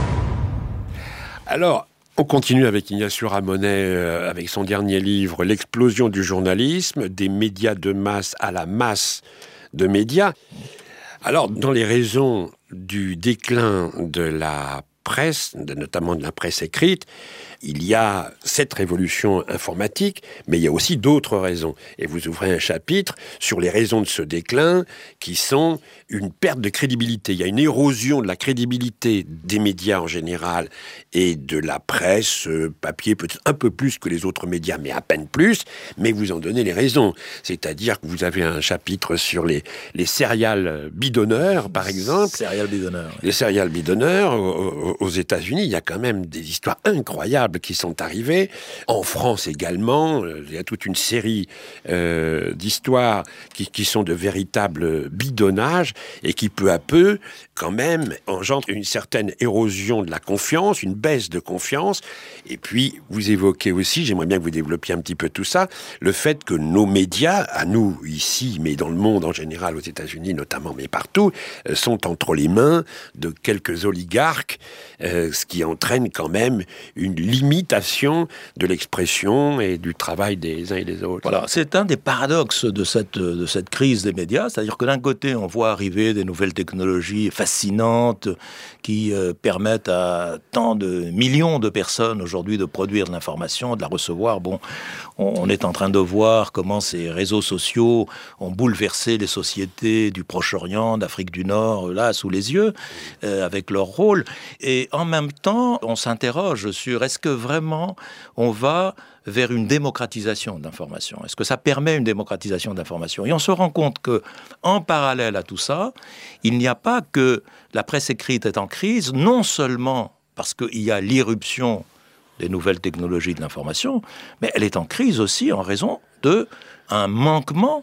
Alors, on continue avec Ignacio Ramonet, euh, avec son dernier livre, L'explosion du journalisme, des médias de masse à la masse de médias. Alors, dans les raisons du déclin de la presse, de, notamment de la presse écrite, il y a cette révolution informatique, mais il y a aussi d'autres raisons. Et vous ouvrez un chapitre sur les raisons de ce déclin qui sont une perte de crédibilité. Il y a une érosion de la crédibilité des médias en général et de la presse, euh, papier peut-être un peu plus que les autres médias, mais à peine plus, mais vous en donnez les raisons. C'est-à-dire que vous avez un chapitre sur les, les céréales bidonneurs, par exemple. Céréales bidonneurs. Oui. Les céréales bidonneurs, aux, aux États-Unis, il y a quand même des histoires incroyables qui sont arrivées. En France également, il y a toute une série euh, d'histoires qui, qui sont de véritables bidonnages et qui, peu à peu, quand même, engendrent une certaine érosion de la confiance, une baisse de confiance. Et puis, vous évoquez aussi, j'aimerais bien que vous développiez un petit peu tout ça, le fait que nos médias, à nous ici, mais dans le monde en général, aux États-Unis notamment, mais partout, euh, sont entre les mains de quelques oligarques, euh, ce qui entraîne quand même une limitation de l'expression et du travail des uns et des autres. Voilà, c'est un des paradoxes de cette, de cette crise des médias, c'est-à-dire que d'un côté, on voit arriver des nouvelles technologies fascinantes qui euh, permettent à tant de millions de personnes aujourd'hui de produire de l'information, de la recevoir. Bon, on, on est en train de voir comment ces réseaux sociaux ont bouleversé les sociétés du Proche-Orient, d'Afrique du Nord, là, sous les yeux, euh, avec leur rôle. Et en même temps, on s'interroge sur est-ce que vraiment on va vers une démocratisation de l'information? Est-ce que ça permet une démocratisation de l'information? Et on se rend compte que, en parallèle à tout ça, il n'y a pas que la presse écrite est en crise, non seulement parce qu'il y a l'irruption des nouvelles technologies de l'information, mais elle est en crise aussi en raison d'un manquement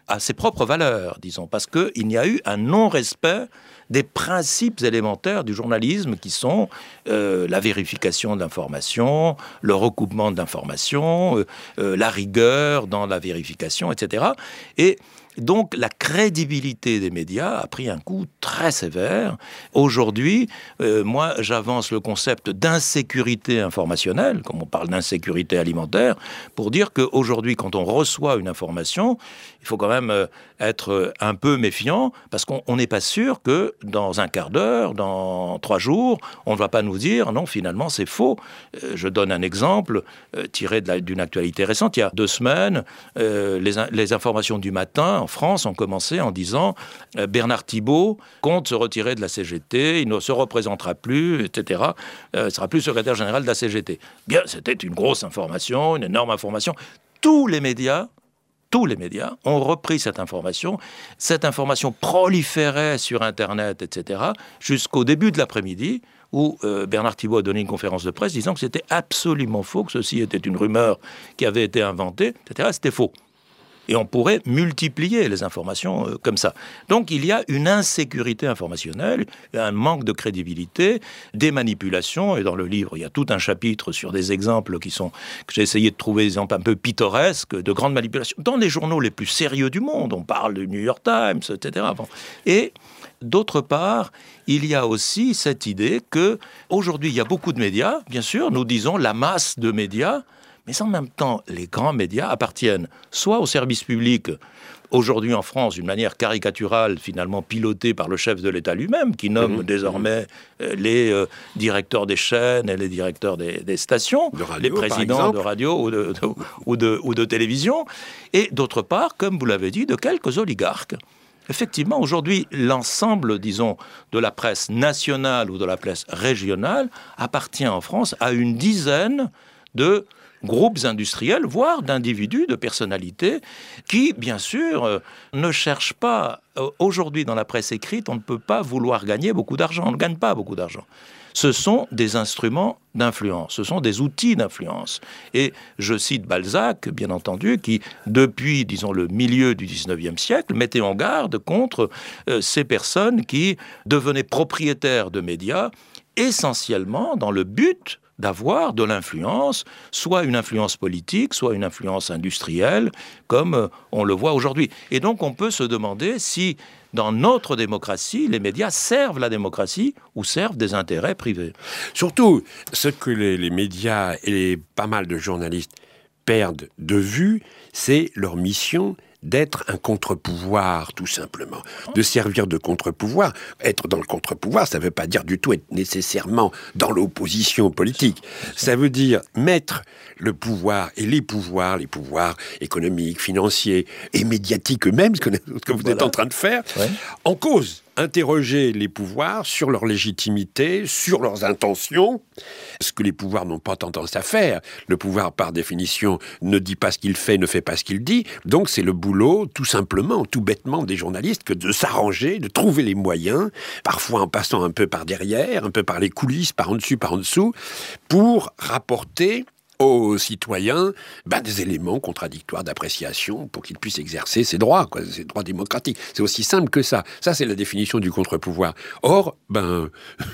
à ses propres valeurs, disons, parce qu'il y a eu un non-respect des principes élémentaires du journalisme qui sont euh, la vérification d'informations, le recoupement d'informations, euh, euh, la rigueur dans la vérification, et cetera. Et donc, la crédibilité des médias a pris un coup très sévère. Aujourd'hui, euh, moi, j'avance le concept d'insécurité informationnelle, comme on parle d'insécurité alimentaire, pour dire qu'aujourd'hui, quand on reçoit une information, il faut quand même euh, être un peu méfiant, parce qu'on n'est pas sûr que dans un quart d'heure, dans trois jours, on ne va pas nous dire « non, finalement, c'est faux ». Euh, je donne un exemple euh, tiré de la, d'une actualité récente. Il y a deux semaines, euh, les, les informations du matin, en France, ont commencé en disant euh, Bernard Thibault compte se retirer de la C G T, il ne se représentera plus, et cetera. Euh, il ne sera plus secrétaire général de la C G T. Bien, c'était une grosse information, une énorme information. Tous les médias, tous les médias ont repris cette information. Cette information proliférait sur Internet, et cetera, jusqu'au début de l'après-midi, où euh, Bernard Thibault a donné une conférence de presse disant que c'était absolument faux, que ceci était une rumeur qui avait été inventée, et cetera. C'était faux. Et on pourrait multiplier les informations euh, comme ça. Donc il y a une insécurité informationnelle, un manque de crédibilité, des manipulations. Et dans le livre, il y a tout un chapitre sur des exemples qui sont, que j'ai essayé de trouver des exemples un peu pittoresques, de grandes manipulations. Dans les journaux les plus sérieux du monde, on parle du New York Times, et cetera. Bon. Et d'autre part, il y a aussi cette idée que aujourd'hui il y a beaucoup de médias, bien sûr, nous disons la masse de médias, mais en même temps, les grands médias appartiennent soit au service public, aujourd'hui en France, d'une manière caricaturale, finalement pilotée par le chef de l'État lui-même, qui nomme mmh, désormais mmh. les euh, directeurs des chaînes et les directeurs des, des stations, de radio, les présidents de radio ou de, de, ou, de, ou de télévision, et d'autre part, comme vous l'avez dit, de quelques oligarques. Effectivement, aujourd'hui, l'ensemble, disons, de la presse nationale ou de la presse régionale appartient en France à une dizaine de groupes industriels, voire d'individus, de personnalités, qui, bien sûr, euh, ne cherchent pas... Euh, aujourd'hui, dans la presse écrite, on ne peut pas vouloir gagner beaucoup d'argent. On ne gagne pas beaucoup d'argent. Ce sont des instruments d'influence, ce sont des outils d'influence. Et je cite Balzac, bien entendu, qui, depuis, disons, le milieu du dix-neuvième siècle, mettait en garde contre euh, ces personnes qui devenaient propriétaires de médias, essentiellement dans le but d'avoir de l'influence, soit une influence politique, soit une influence industrielle, comme on le voit aujourd'hui. Et donc on peut se demander si, dans notre démocratie, les médias servent la démocratie ou servent des intérêts privés. Surtout, ce que les, les médias et les, pas mal de journalistes perdent de vue, c'est leur mission d'être un contre-pouvoir, tout simplement. De servir de contre-pouvoir. Être dans le contre-pouvoir, ça ne veut pas dire du tout être nécessairement dans l'opposition politique. Ça veut dire mettre le pouvoir et les pouvoirs, les pouvoirs économiques, financiers et médiatiques eux-mêmes, ce que, ce que vous voilà. êtes en train de faire, ouais. en cause. Interroger les pouvoirs sur leur légitimité, sur leurs intentions, ce que les pouvoirs n'ont pas tendance à faire. Le pouvoir, par définition, ne dit pas ce qu'il fait, ne fait pas ce qu'il dit. Donc c'est le boulot, tout simplement, tout bêtement, des journalistes, que de s'arranger, de trouver les moyens, parfois en passant un peu par derrière, un peu par les coulisses, par en dessus, par en dessous, pour rapporter aux citoyens ben, des éléments contradictoires d'appréciation pour qu'ils puissent exercer ses droits, quoi, ses droits démocratiques. C'est aussi simple que ça. Ça, c'est la définition du contre-pouvoir. Or, ben...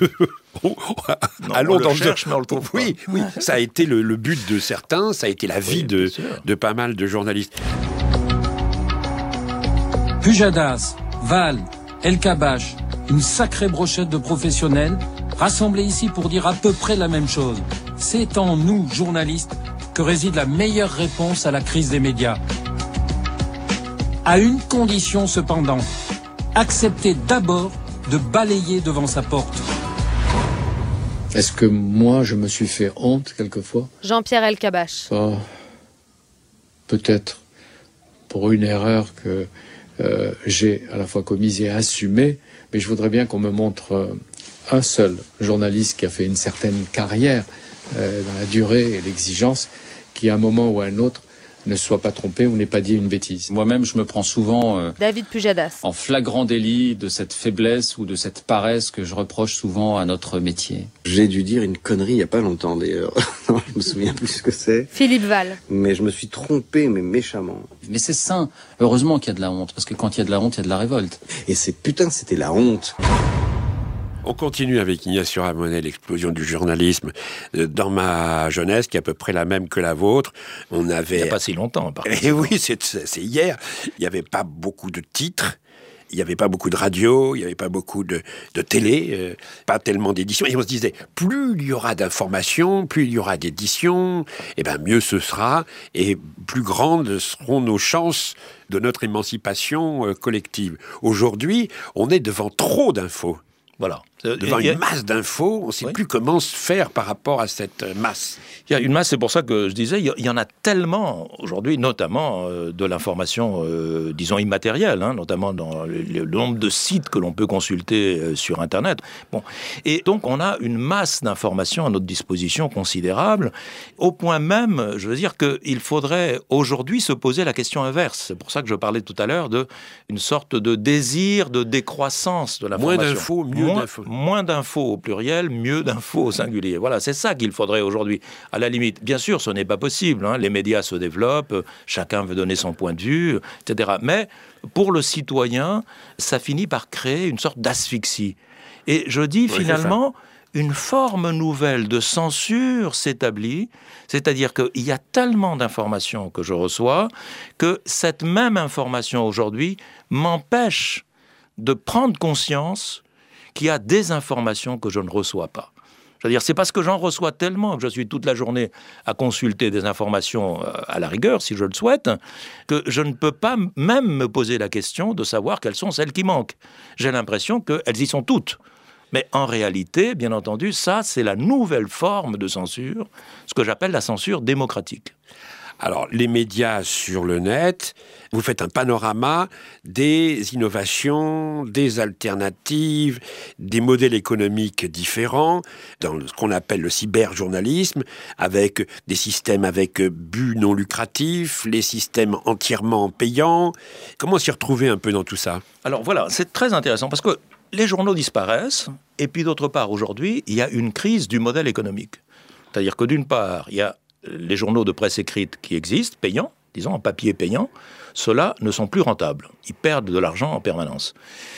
non, allons on dans le cherche, mais on le trouve oui, pas. Oui, ça a été le, le but de certains, ça a été la vie oui, de, de pas mal de journalistes. Pujadas, Val, El Kabash, une sacrée brochette de professionnels rassemblés ici pour dire à peu près la même chose. C'est en nous, journalistes, que réside la meilleure réponse à la crise des médias. À une condition cependant, accepter d'abord de balayer devant sa porte. Est-ce que moi, je me suis fait honte quelquefois ? Jean-Pierre El Kabash. Oh, peut-être pour une erreur que euh, j'ai à la fois commise et assumée, mais je voudrais bien qu'on me montre euh, un seul journaliste qui a fait une certaine carrière euh, dans la durée et l'exigence, qui à un moment ou à un autre ne se soit pas trompé ou n'ait pas dit une bêtise. Moi-même, je me prends souvent euh, David Pujadas. en flagrant délit de cette faiblesse ou de cette paresse que je reproche souvent à notre métier. J'ai dû dire une connerie il n'y a pas longtemps d'ailleurs. Non, je me souviens plus ce que c'est. Philippe Val. Mais je me suis trompé, mais méchamment. Mais c'est sain. Heureusement qu'il y a de la honte, parce que quand il y a de la honte, il y a de la révolte. Et c'est putain, c'était la honte. On continue avec Ignacio Ramonet, l'explosion du journalisme. Dans ma jeunesse, qui est à peu près la même que la vôtre, on avait... Il n'y a pas si longtemps, par exemple. Et oui, c'est, c'est hier. Il n'y avait pas beaucoup de titres. Il n'y avait pas beaucoup de radio, il n'y avait pas beaucoup de, de télé, euh, pas tellement d'éditions. Et on se disait, plus il y aura d'informations, plus il y aura d'éditions, et ben mieux ce sera, et plus grandes seront nos chances de notre émancipation euh, collective. Aujourd'hui, on est devant trop d'infos. Voilà. Devant une masse d'infos, on ne sait oui. plus comment se faire par rapport à cette masse. Il y a une masse, c'est pour ça que je disais, il y en a tellement aujourd'hui, notamment euh, de l'information, euh, disons, immatérielle, hein, notamment dans le, le nombre de sites que l'on peut consulter euh, sur Internet. Bon. Et donc, on a une masse d'informations à notre disposition considérable, au point même, je veux dire, qu'il faudrait aujourd'hui se poser la question inverse. C'est pour ça que je parlais tout à l'heure d'une sorte de désir de décroissance de l'information. Moins d'infos, mieux moins, d'infos. Moins d'infos au pluriel, mieux d'infos au singulier. Voilà, c'est ça qu'il faudrait aujourd'hui. À la limite, bien sûr, ce n'est pas possible. Hein. Les médias se développent, chacun veut donner son point de vue, et cetera. Mais pour le citoyen, ça finit par créer une sorte d'asphyxie. Et je dis oui, finalement, une forme nouvelle de censure s'établit, c'est-à-dire qu'il y a tellement d'informations que je reçois que cette même information aujourd'hui m'empêche de prendre conscience qu'il y a des informations que je ne reçois pas. Je veux dire, c'est parce que j'en reçois tellement, que je suis toute la journée à consulter des informations à la rigueur, si je le souhaite, que je ne peux pas même me poser la question de savoir quelles sont celles qui manquent. J'ai l'impression qu'elles y sont toutes. Mais en réalité, bien entendu, ça, c'est la nouvelle forme de censure, ce que j'appelle la censure démocratique. Alors, les médias sur le net, vous faites un panorama des innovations, des alternatives, des modèles économiques différents dans ce qu'on appelle le cyberjournalisme, avec des systèmes avec but non lucratif, les systèmes entièrement payants. Comment s'y retrouver un peu dans tout ça ? Alors voilà, c'est très intéressant parce que les journaux disparaissent et puis d'autre part, aujourd'hui, il y a une crise du modèle économique. C'est-à-dire que d'une part, il y a les journaux de presse écrite qui existent, payants, disons en papier payant, ceux-là ne sont plus rentables. Ils perdent de l'argent en permanence.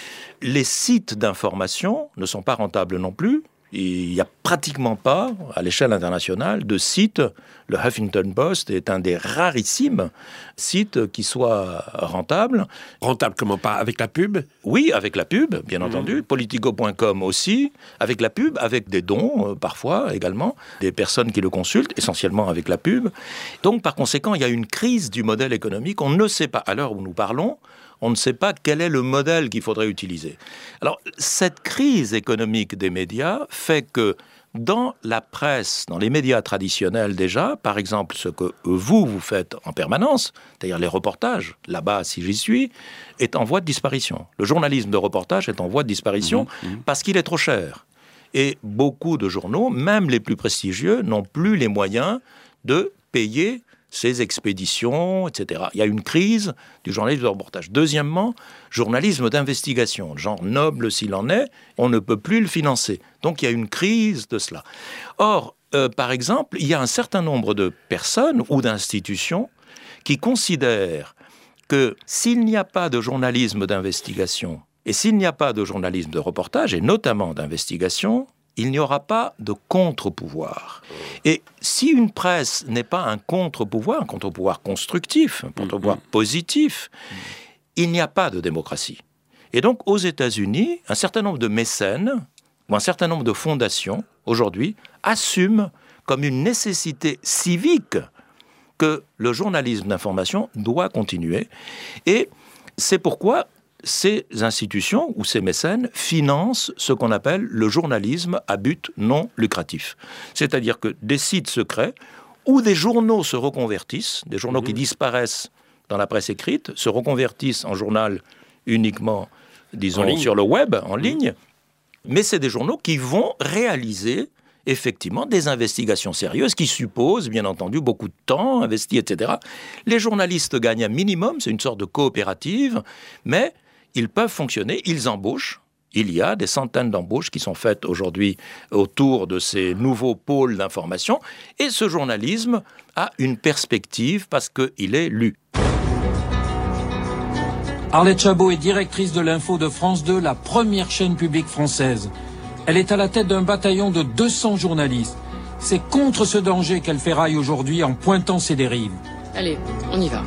Les sites d'information ne sont pas rentables non plus. Il n'y a pratiquement pas, à l'échelle internationale, de sites. Le Huffington Post est un des rarissimes sites qui soit rentable. Rentable comment pas ? Avec la pub ? Oui, avec la pub, bien mmh. entendu. Politico point com aussi, avec la pub, avec des dons, euh, parfois également, des personnes qui le consultent, essentiellement avec la pub. Donc, par conséquent, il y a une crise du modèle économique. On ne sait pas, à l'heure où nous parlons, on ne sait pas quel est le modèle qu'il faudrait utiliser. Alors, cette crise économique des médias fait que dans la presse, dans les médias traditionnels déjà, par exemple ce que vous, vous faites en permanence, c'est-à-dire les reportages, là-bas si j'y suis, est en voie de disparition. Le journalisme de reportage est en voie de disparition mmh, mmh. parce qu'il est trop cher. Et beaucoup de journaux, même les plus prestigieux, n'ont plus les moyens de payer ces expéditions, et cetera. Il y a une crise du journalisme de reportage. Deuxièmement, journalisme d'investigation, genre noble s'il en est, on ne peut plus le financer. Donc il y a une crise de cela. Or, euh, par exemple, il y a un certain nombre de personnes ou d'institutions qui considèrent que s'il n'y a pas de journalisme d'investigation et s'il n'y a pas de journalisme de reportage, et notamment d'investigation, il n'y aura pas de contre-pouvoir. Et si une presse n'est pas un contre-pouvoir, un contre-pouvoir constructif, un contre-pouvoir positif, il n'y a pas de démocratie. Et donc, aux États-Unis, un certain nombre de mécènes ou un certain nombre de fondations, aujourd'hui, assument comme une nécessité civique que le journalisme d'information doit continuer. Et c'est pourquoi ces institutions ou ces mécènes financent ce qu'on appelle le journalisme à but non lucratif. C'est-à-dire que des sites secrets où des journaux se reconvertissent, des journaux mmh. qui disparaissent dans la presse écrite, se reconvertissent en journal uniquement, disons, sur le web, en mmh. ligne, mais c'est des journaux qui vont réaliser effectivement des investigations sérieuses qui supposent, bien entendu, beaucoup de temps investi, et cetera. Les journalistes gagnent un minimum, c'est une sorte de coopérative, mais ils peuvent fonctionner, ils embauchent. Il y a des centaines d'embauches qui sont faites aujourd'hui autour de ces nouveaux pôles d'information, et ce journalisme a une perspective parce qu'il est lu. Arlette Chabot est directrice de l'info de France deux, la première chaîne publique française. Elle est à la tête d'un bataillon de deux cents journalistes. C'est contre ce danger qu'elle ferraille aujourd'hui en pointant ses dérives. Allez, on y va.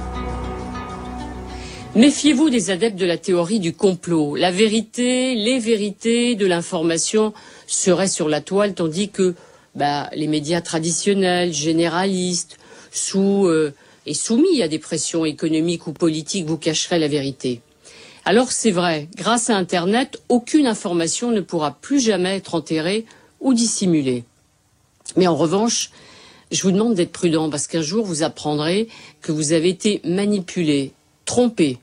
Méfiez-vous des adeptes de la théorie du complot. La vérité, les vérités de l'information seraient sur la toile, tandis que bah, les médias traditionnels, généralistes, sous euh, et soumis à des pressions économiques ou politiques vous cacheraient la vérité. Alors c'est vrai, grâce à Internet, aucune information ne pourra plus jamais être enterrée ou dissimulée. Mais en revanche, je vous demande d'être prudent parce qu'un jour vous apprendrez que vous avez été manipulé, trompé.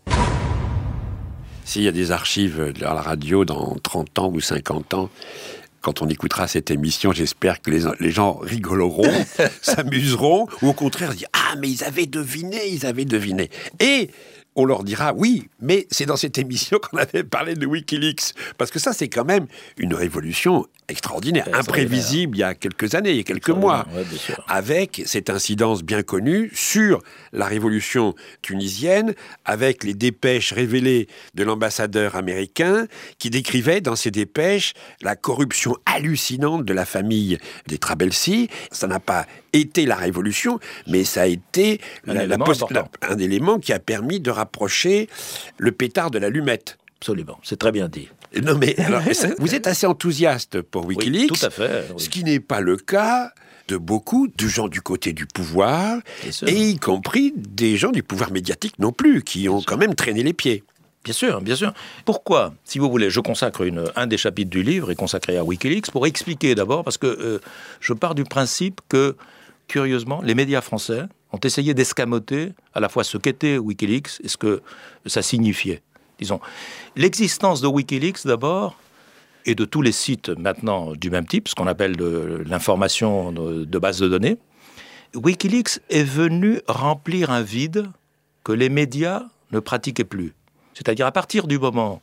S'il y a des archives à la radio dans trente ans ou cinquante ans, quand on écoutera cette émission, j'espère que les, les gens rigoleront, s'amuseront, ou au contraire, se dire « Ah, mais ils avaient deviné, ils avaient deviné !» Et on leur dira « Oui, mais c'est dans cette émission qu'on avait parlé de Wikileaks. » Parce que ça, c'est quand même une révolution extraordinaire, c'est imprévisible il y a quelques années, il y a quelques mois, ouais, avec cette incidence bien connue sur la révolution tunisienne, avec les dépêches révélées de l'ambassadeur américain qui décrivait dans ces dépêches la corruption hallucinante de la famille des Trabelsi. Ça n'a pas été la révolution, mais ça a été un, la, élément, la, la, un élément qui a permis de rapprocher le pétard de la lumette. Absolument, c'est très bien dit. Non mais alors, vous êtes assez enthousiaste pour Wikileaks, oui, tout à fait, oui. Ce qui n'est pas le cas de beaucoup de gens du côté du pouvoir, et y compris des gens du pouvoir médiatique non plus, qui ont quand même traîné les pieds. Bien sûr, bien sûr. Pourquoi ? Si vous voulez, je consacre une, un des chapitres du livre est consacré à Wikileaks pour expliquer d'abord, parce que euh, je pars du principe que, curieusement, les médias français ont essayé d'escamoter à la fois ce qu'était Wikileaks et ce que ça signifiait. Disons, l'existence de Wikileaks d'abord, et de tous les sites maintenant du même type, ce qu'on appelle de l'information de, de base de données, Wikileaks est venu remplir un vide que les médias ne pratiquaient plus. C'est-à-dire à partir du moment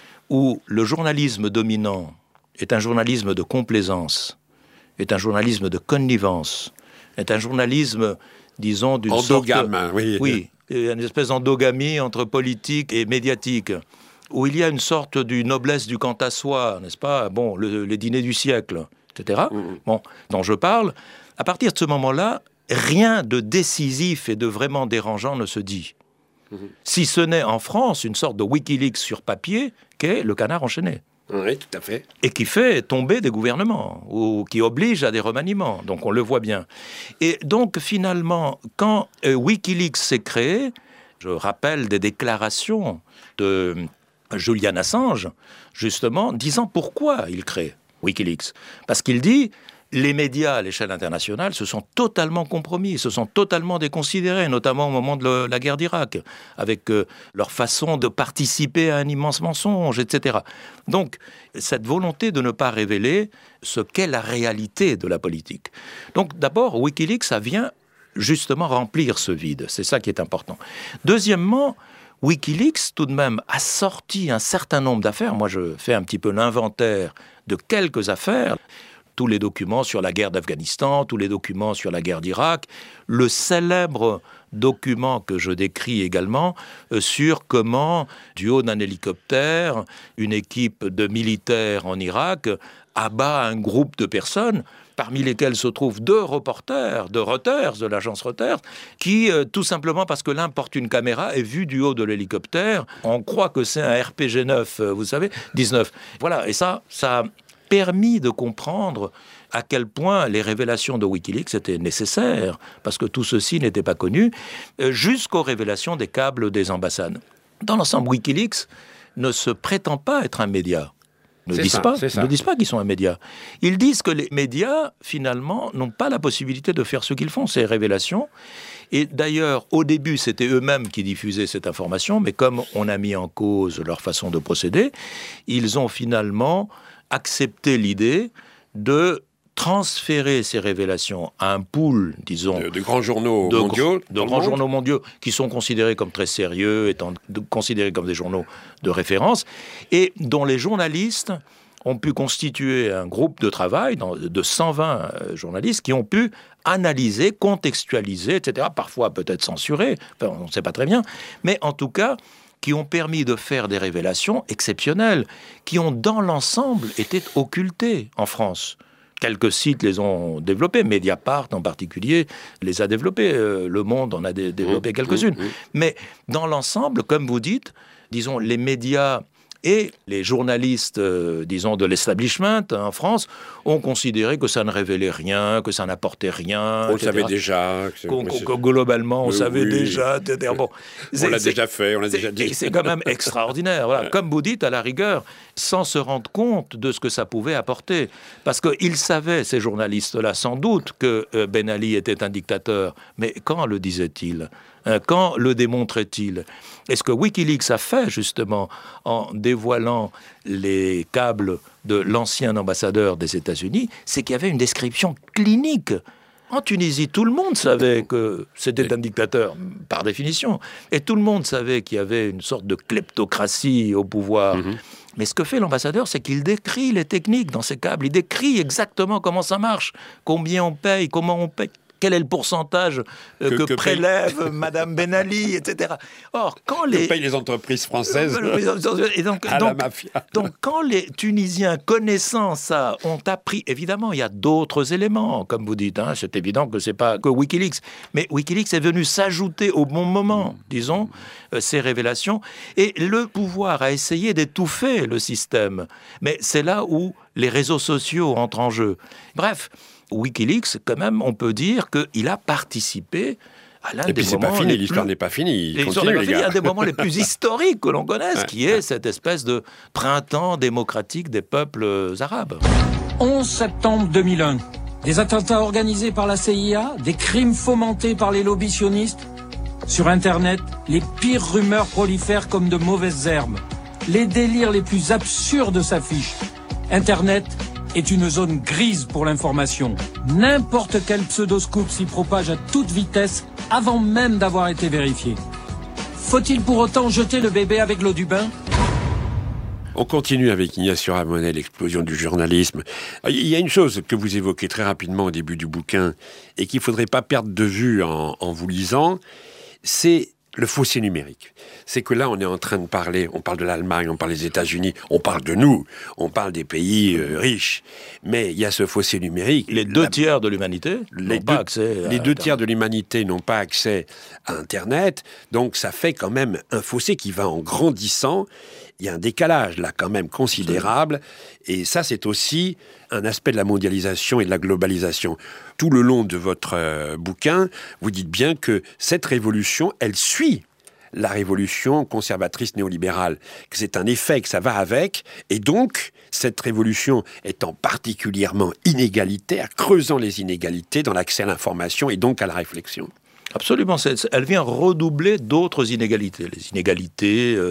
où le journalisme dominant est un journalisme de complaisance, est un journalisme de connivence, est un journalisme, disons, d'une endogame, sorte... oui. Oui, une espèce d'endogamie entre politique et médiatique, où il y a une sorte de noblesse du quant à soi, n'est-ce pas ? Bon, le, les dîners du siècle, et cetera. Mmh. Bon, dont je parle. À partir de ce moment-là, rien de décisif et de vraiment dérangeant ne se dit. Mmh. Si ce n'est en France une sorte de Wikileaks sur papier qu'est le Canard enchaîné. Oui, tout à fait. Et qui fait tomber des gouvernements, ou qui oblige à des remaniements. Donc on le voit bien. Et donc finalement, quand euh, Wikileaks s'est créé, je rappelle des déclarations de Julian Assange, justement, disant pourquoi il crée Wikileaks. Parce qu'il dit... Les médias à l'échelle internationale se sont totalement compromis, se sont totalement déconsidérés, notamment au moment de le, la guerre d'Irak, avec euh, leur façon de participer à un immense mensonge, et cetera. Donc, cette volonté de ne pas révéler ce qu'est la réalité de la politique. Donc, d'abord, Wikileaks, ça vient justement remplir ce vide. C'est ça qui est important. Deuxièmement, Wikileaks, tout de même, a sorti un certain nombre d'affaires. Moi, je fais un petit peu l'inventaire de quelques affaires. Tous les documents sur la guerre d'Afghanistan, tous les documents sur la guerre d'Irak, le célèbre document que je décris également euh, sur comment, du haut d'un hélicoptère, une équipe de militaires en Irak abat un groupe de personnes, parmi lesquels se trouvent deux reporters de Reuters, de l'agence Reuters, qui, euh, tout simplement parce que l'un porte une caméra, est vu du haut de l'hélicoptère. On croit que c'est un R P G neuf, euh, vous savez, dix-neuf. Voilà, et ça, ça... permis de comprendre à quel point les révélations de Wikileaks étaient nécessaires, parce que tout ceci n'était pas connu, jusqu'aux révélations des câbles des ambassades. Dans l'ensemble, Wikileaks ne se prétend pas être un média. Ne disent, ça, pas, ne disent pas qu'ils sont un média. Ils disent que les médias, finalement, n'ont pas la possibilité de faire ce qu'ils font, ces révélations. Et d'ailleurs, au début, c'était eux-mêmes qui diffusaient cette information, mais comme on a mis en cause leur façon de procéder, ils ont finalement accepter l'idée de transférer ces révélations à un pool, disons... De, de grands journaux de, mondiaux. De grands journaux mondiaux qui sont considérés comme très sérieux, étant de, considérés comme des journaux de référence, et dont les journalistes ont pu constituer un groupe de travail dans, de cent vingt euh, journalistes qui ont pu analyser, contextualiser, et cetera, parfois peut-être censurer, enfin, on ne sait pas très bien, mais en tout cas... qui ont permis de faire des révélations exceptionnelles, qui ont dans l'ensemble été occultées en France. Quelques sites les ont développés, Mediapart en particulier les a développés, euh, Le Monde en a dé- développé mmh, quelques-unes. Mmh, mmh. Mais dans l'ensemble, comme vous dites, disons, les médias et les journalistes, euh, disons, de l'establishment en France, ont considéré que ça ne révélait rien, que ça n'apportait rien. On le savait déjà. Que, que, que globalement, on oui, savait oui. déjà. Et cetera. Bon, on l'a déjà fait, on l'a déjà dit. Et c'est quand même extraordinaire. Voilà. Comme vous dites, à la rigueur, sans se rendre compte de ce que ça pouvait apporter. Parce qu'ils savaient, ces journalistes-là, sans doute, que euh, Ben Ali était un dictateur. Mais quand le disait-il ? Quand le démontrait-il ? Et ce que Wikileaks a fait, justement, en dévoilant les câbles de l'ancien ambassadeur des États-Unis, c'est qu'il y avait une description clinique. En Tunisie, tout le monde savait que c'était un dictateur, par définition. Et tout le monde savait qu'il y avait une sorte de kleptocratie au pouvoir. Mm-hmm. Mais ce que fait l'ambassadeur, c'est qu'il décrit les techniques dans ces câbles. Il décrit exactement comment ça marche, combien on paye, comment on paye. Quel est le pourcentage euh, que, que, que prélève paye... Madame Ben Ali, et cetera. Or, quand les... Que payent les entreprises françaises et donc, à donc, la mafia. Donc, quand les Tunisiens, connaissant ça, ont appris... Évidemment, il y a d'autres éléments, comme vous dites. Hein, c'est évident que c'est pas que Wikileaks. Mais Wikileaks est venu s'ajouter au bon moment, disons, euh, ces révélations. Et le pouvoir a essayé d'étouffer le système. Mais c'est là où les réseaux sociaux entrent en jeu. Bref... Wikileaks, quand même, on peut dire qu'il a participé à l'un Et des puis moments... c'est pas fini, les l'histoire plus... n'est pas finie. Il l'histoire continue, n'est pas les finie, gars. un des moments les plus historiques que l'on connaisse, ouais, qui est cette espèce de printemps démocratique des peuples arabes. onze septembre deux mille un. Des attentats organisés par la C I A, des crimes fomentés par les lobbies sionistes. Sur Internet, les pires rumeurs prolifèrent comme de mauvaises herbes. Les délires les plus absurdes s'affichent. Internet est une zone grise pour l'information. N'importe quel pseudoscoop s'y propage à toute vitesse avant même d'avoir été vérifié. Faut-il pour autant jeter le bébé avec l'eau du bain ? On continue avec Ignacio Ramonet, l'explosion du journalisme. Il y a une chose que vous évoquez très rapidement au début du bouquin et qu'il ne faudrait pas perdre de vue en, en vous lisant, c'est le fossé numérique. C'est que là, on est en train de parler, on parle de l'Allemagne, on parle des États-Unis, on parle de nous, on parle des pays euh, riches. Mais il y a ce fossé numérique. Les deux la... tiers de l'humanité n'ont pas accès à Les deux tiers de l'humanité n'ont pas accès à Internet. Donc, ça fait quand même un fossé qui va en grandissant. Il y a un décalage, là, quand même considérable. Et ça, c'est aussi un aspect de la mondialisation et de la globalisation. Tout le long de votre euh, bouquin, vous dites bien que cette révolution, elle suit la révolution conservatrice néolibérale, que c'est un effet, que ça va avec, et donc, cette révolution étant particulièrement inégalitaire, creusant les inégalités dans l'accès à l'information et donc à la réflexion. Absolument, c'est, elle vient redoubler d'autres inégalités. Les inégalités euh,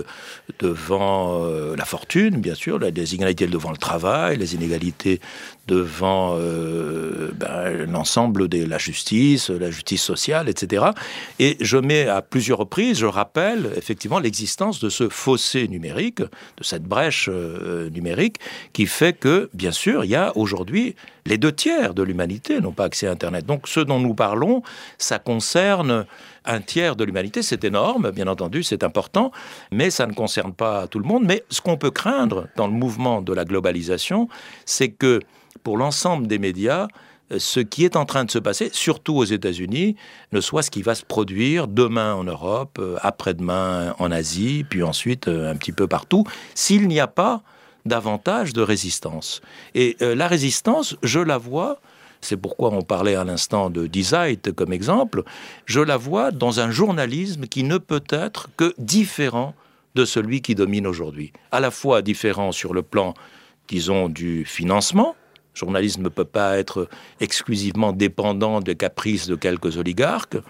devant euh, la fortune, bien sûr, les inégalités devant le travail, les inégalités devant euh, ben, l'ensemble de la justice, la justice sociale, et cetera. Et je mets à plusieurs reprises, je rappelle effectivement l'existence de ce fossé numérique, de cette brèche euh, numérique, qui fait que, bien sûr, il y a aujourd'hui les deux tiers de l'humanité n'ont pas accès à Internet. Donc ce dont nous parlons, ça concerne un tiers de l'humanité, c'est énorme, bien entendu, c'est important, mais ça ne concerne pas tout le monde. Mais ce qu'on peut craindre dans le mouvement de la globalisation, c'est que pour l'ensemble des médias, ce qui est en train de se passer, surtout aux États-Unis, ne soit ce qui va se produire demain en Europe, après-demain en Asie, puis ensuite un petit peu partout, s'il n'y a pas davantage de résistance. Et euh, la résistance, je la vois, c'est pourquoi on parlait à l'instant de Die Zeit comme exemple, je la vois dans un journalisme qui ne peut être que différent de celui qui domine aujourd'hui. À la fois différent sur le plan, disons, du financement. Le journalisme ne peut pas être exclusivement dépendant des caprices de quelques oligarques.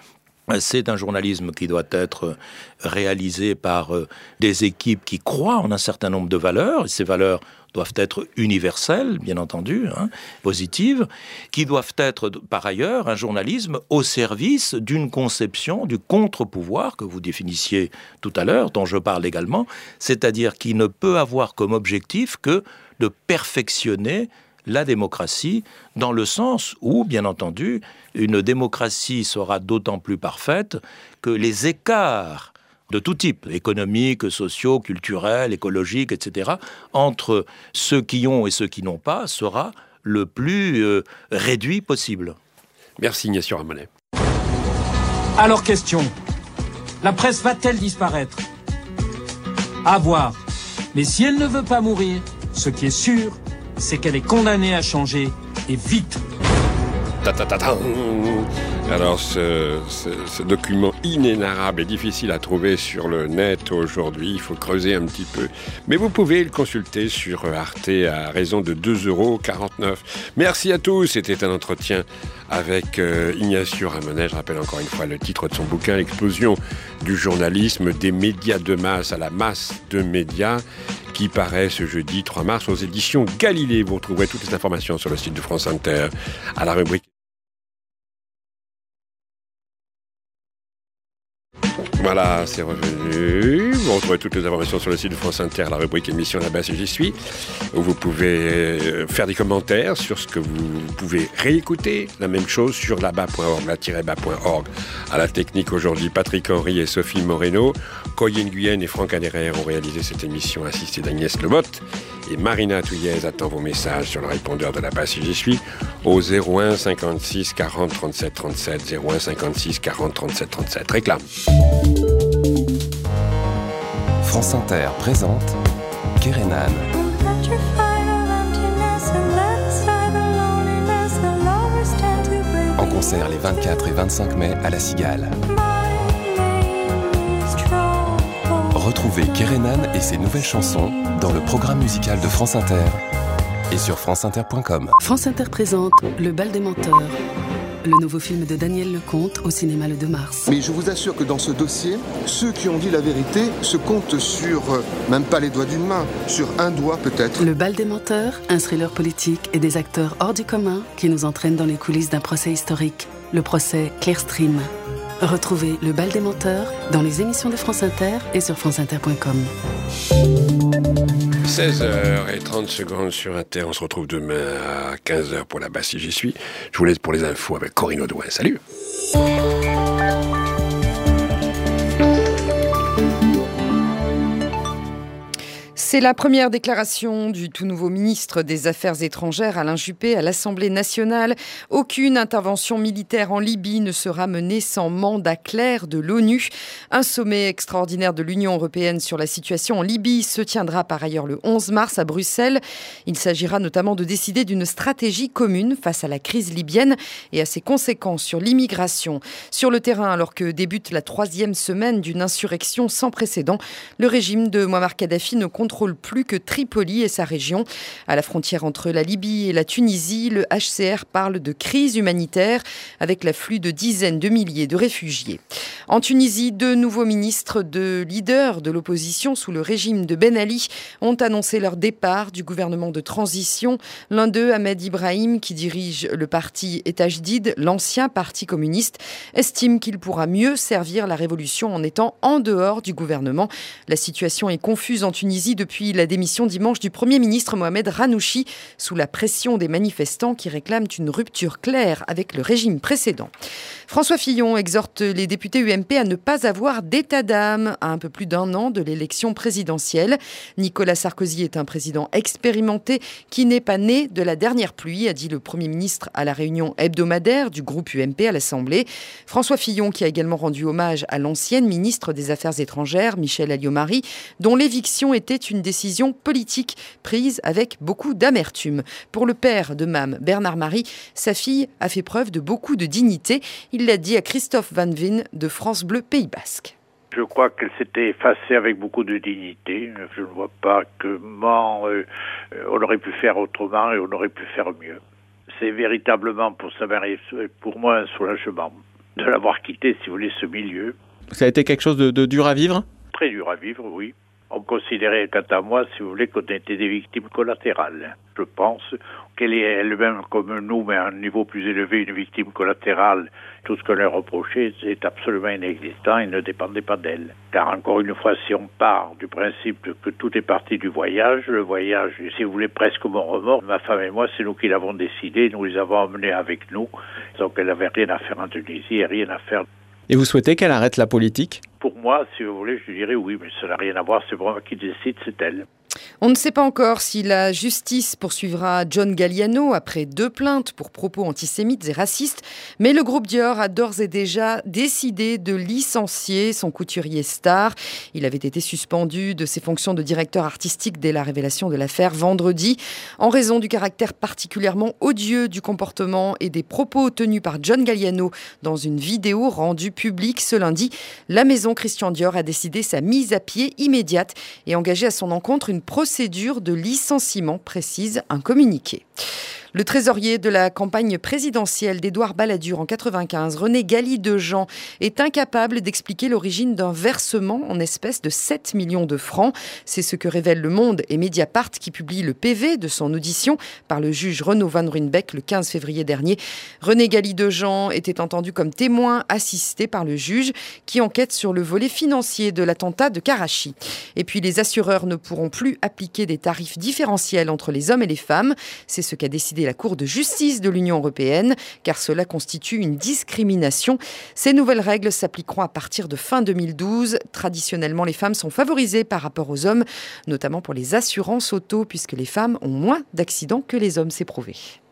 C'est un journalisme qui doit être réalisé par des équipes qui croient en un certain nombre de valeurs, et ces valeurs doivent être universelles, bien entendu, hein, positives, qui doivent être par ailleurs un journalisme au service d'une conception du contre-pouvoir que vous définissiez tout à l'heure, dont je parle également, c'est-à-dire qui ne peut avoir comme objectif que de perfectionner la démocratie, dans le sens où, bien entendu, une démocratie sera d'autant plus parfaite que les écarts de tout type, économiques, sociaux, culturels, écologiques, et cetera, entre ceux qui ont et ceux qui n'ont pas, sera le plus euh, réduit possible. Merci Ignacio Ramonet. Alors question, la presse va-t-elle disparaître ? À voir. Mais si elle ne veut pas mourir, ce qui est sûr, c'est qu'elle est condamnée à changer, et vite. Ta ta ta ta. Alors ce, ce, ce document inénarrable et difficile à trouver sur le net aujourd'hui, il faut creuser un petit peu. Mais vous pouvez le consulter sur Arte à raison de deux euros quarante-neuf. Merci à tous, c'était un entretien avec euh, Ignacio Ramonet. Je rappelle encore une fois le titre de son bouquin, L'explosion du journalisme, des médias de masse à la masse de médias, qui paraît ce jeudi trois mars aux éditions Galilée. Vous retrouverez toutes les informations sur le site de France Inter à la rubrique. Voilà, c'est revenu. Vous retrouvez toutes les informations sur le site de France Inter, la rubrique émission là-bas si j'y suis, où vous pouvez faire des commentaires sur ce que vous pouvez réécouter. La même chose sur là-bas point org, là-bas point org. À la technique aujourd'hui, Patrick Henry et Sophie Moreno. Coyen Nguyen et Franck Aderer ont réalisé cette émission assistée d'Agnès Lemotte. Et Marina Touillez attend vos messages sur le répondeur de là-bas si j'y suis au zéro un cinquante-six quarante trente-sept trente-sept, zéro un cinquante-six quarante trente-sept trente-sept. Réclame. France Inter présente Kerenan. En concert les vingt-quatre et vingt-cinq mai à La Cigale. Retrouvez Kerenan et ses nouvelles chansons dans le programme musical de France Inter et sur france inter point com. France Inter présente Le Bal des menteurs, le nouveau film de Daniel Lecomte au cinéma le deux mars. Mais je vous assure que dans ce dossier, ceux qui ont dit la vérité se comptent sur, euh, même pas les doigts d'une main, sur un doigt peut-être. Le Bal des menteurs, un thriller politique et des acteurs hors du commun qui nous entraînent dans les coulisses d'un procès historique, le procès Clearstream. Retrouvez Le Bal des menteurs dans les émissions de France Inter et sur france inter point com. seize heures trente sur Inter. On se retrouve demain à quinze heures pour la basse si j'y suis. Je vous laisse pour les infos avec Corinne Audouin. Salut. C'est la première déclaration du tout nouveau ministre des Affaires étrangères, Alain Juppé, à l'Assemblée nationale. Aucune intervention militaire en Libye ne sera menée sans mandat clair de l'ONU. Un sommet extraordinaire de l'Union européenne sur la situation en Libye se tiendra par ailleurs le onze mars à Bruxelles. Il s'agira notamment de décider d'une stratégie commune face à la crise libyenne et à ses conséquences sur l'immigration. Sur le terrain, alors que débute la troisième semaine d'une insurrection sans précédent, le régime de Mouammar Kadhafi ne contrôle plus que Tripoli et sa région. À la frontière entre la Libye et la Tunisie, le H C R parle de crise humanitaire avec l'afflux de dizaines de milliers de réfugiés. En Tunisie, deux nouveaux ministres de leaders de l'opposition sous le régime de Ben Ali ont annoncé leur départ du gouvernement de transition. L'un d'eux, Ahmed Ibrahim, qui dirige le parti Etajdid, l'ancien parti communiste, estime qu'il pourra mieux servir la révolution en étant en dehors du gouvernement. La situation est confuse en Tunisie depuis la démission dimanche du Premier ministre Mohamed Ranouchi sous la pression des manifestants qui réclament une rupture claire avec le régime précédent. François Fillon exhorte les députés U M P à ne pas avoir d'état d'âme à un peu plus d'un an de l'élection présidentielle. Nicolas Sarkozy est un président expérimenté qui n'est pas né de la dernière pluie, a dit le Premier ministre à la réunion hebdomadaire du groupe U M P à l'Assemblée. François Fillon qui a également rendu hommage à l'ancienne ministre des Affaires étrangères, Michèle Alliot-Marie, dont l'éviction était une décision politique prise avec beaucoup d'amertume. Pour le père de Mame, Bernard Marie, sa fille a fait preuve de beaucoup de dignité. Il l'a dit à Christophe Van Veen de France Bleu Pays Basque. Je crois qu'elle s'était effacée avec beaucoup de dignité. Je ne vois pas comment euh, on aurait pu faire autrement et on aurait pu faire mieux. C'est véritablement pour sa mère et pour moi un soulagement. de l'avoir quitté, si vous voulez, ce milieu. Ça a été quelque chose de, de dur à vivre ? Très dur à vivre, oui. On considérait, quant à moi, si vous voulez, qu'on était des victimes collatérales. Je pense qu'elle est elle-même, comme nous, mais à un niveau plus élevé, une victime collatérale. Tout ce qu'on leur reprochait, c'est absolument inexistant et ne dépendait pas d'elle. Car encore une fois, si on part du principe que tout est parti du voyage, le voyage, si vous voulez, presque mon remords, ma femme et moi, c'est nous qui l'avons décidé, nous les avons emmenés avec nous. Donc elle n'avait rien à faire en Tunisie et rien à faire. Et vous souhaitez qu'elle arrête la politique ? Pour moi, si vous voulez, je dirais oui, mais ça n'a rien à voir, c'est moi qui décide, c'est elle. On ne sait pas encore si la justice poursuivra John Galliano après deux plaintes pour propos antisémites et racistes, mais le groupe Dior a d'ores et déjà décidé de licencier son couturier star. Il avait été suspendu de ses fonctions de directeur artistique dès la révélation de l'affaire vendredi, en raison du caractère particulièrement odieux du comportement et des propos tenus par John Galliano dans une vidéo rendue publique ce lundi. La maison Christian Dior a décidé sa mise à pied immédiate et engagé à son encontre une procédure de licenciement, précise un communiqué. Le trésorier de la campagne présidentielle d'Édouard Balladur en quatre-vingt-quinze, René Galli-Dejean, est incapable d'expliquer l'origine d'un versement en espèces de sept millions de francs. C'est ce que révèlent Le Monde et Mediapart qui publient le P V de son audition par le juge Renaud Van Ruynbeck le quinze février dernier. René Galli-Dejean était entendu comme témoin assisté par le juge qui enquête sur le volet financier de l'attentat de Karachi. Et puis les assureurs ne pourront plus appliquer des tarifs différentiels entre les hommes et les femmes. C'est ce qu'a décidé la Cour de justice de l'Union européenne, car cela constitue une discrimination. Ces nouvelles règles s'appliqueront à partir de fin deux mille douze. Traditionnellement, les femmes sont favorisées par rapport aux hommes, notamment pour les assurances auto, puisque les femmes ont moins d'accidents que les hommes, c'est prouvé.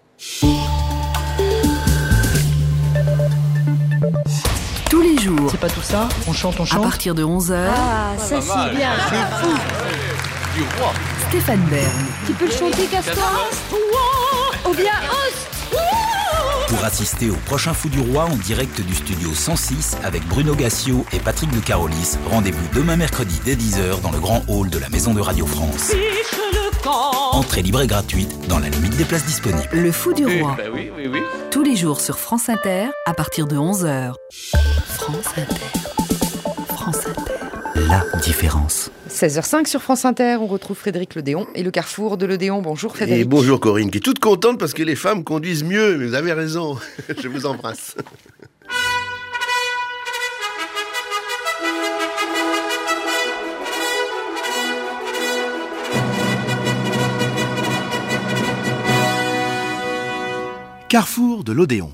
Tous les jours. C'est pas tout ça ? On chante, on chante. À partir de onze heures. Ah, ça c'est bien, c'est fou. Du roi. Stéphane Bern. Tu peux le chanter, Castor ? Ou bien os. Pour assister au prochain Fou du Roi en direct du studio cent six avec Bruno Gassio et Patrick de Carolis, rendez-vous demain mercredi dès dix heures dans le grand hall de la Maison de Radio France. Entrée libre et gratuite dans la limite des places disponibles. Le Fou du Roi. Eh ben oui, oui, oui. Tous les jours sur France Inter à partir de onze heures. France Inter. France Inter. La différence. seize heures cinq sur France Inter, on retrouve Frédéric Ledéon et le carrefour de Ledéon. Bonjour Frédéric. Et bonjour Corinne, qui est toute contente parce que les femmes conduisent mieux. Mais vous avez raison, je vous embrasse. Carrefour de l'Odéon.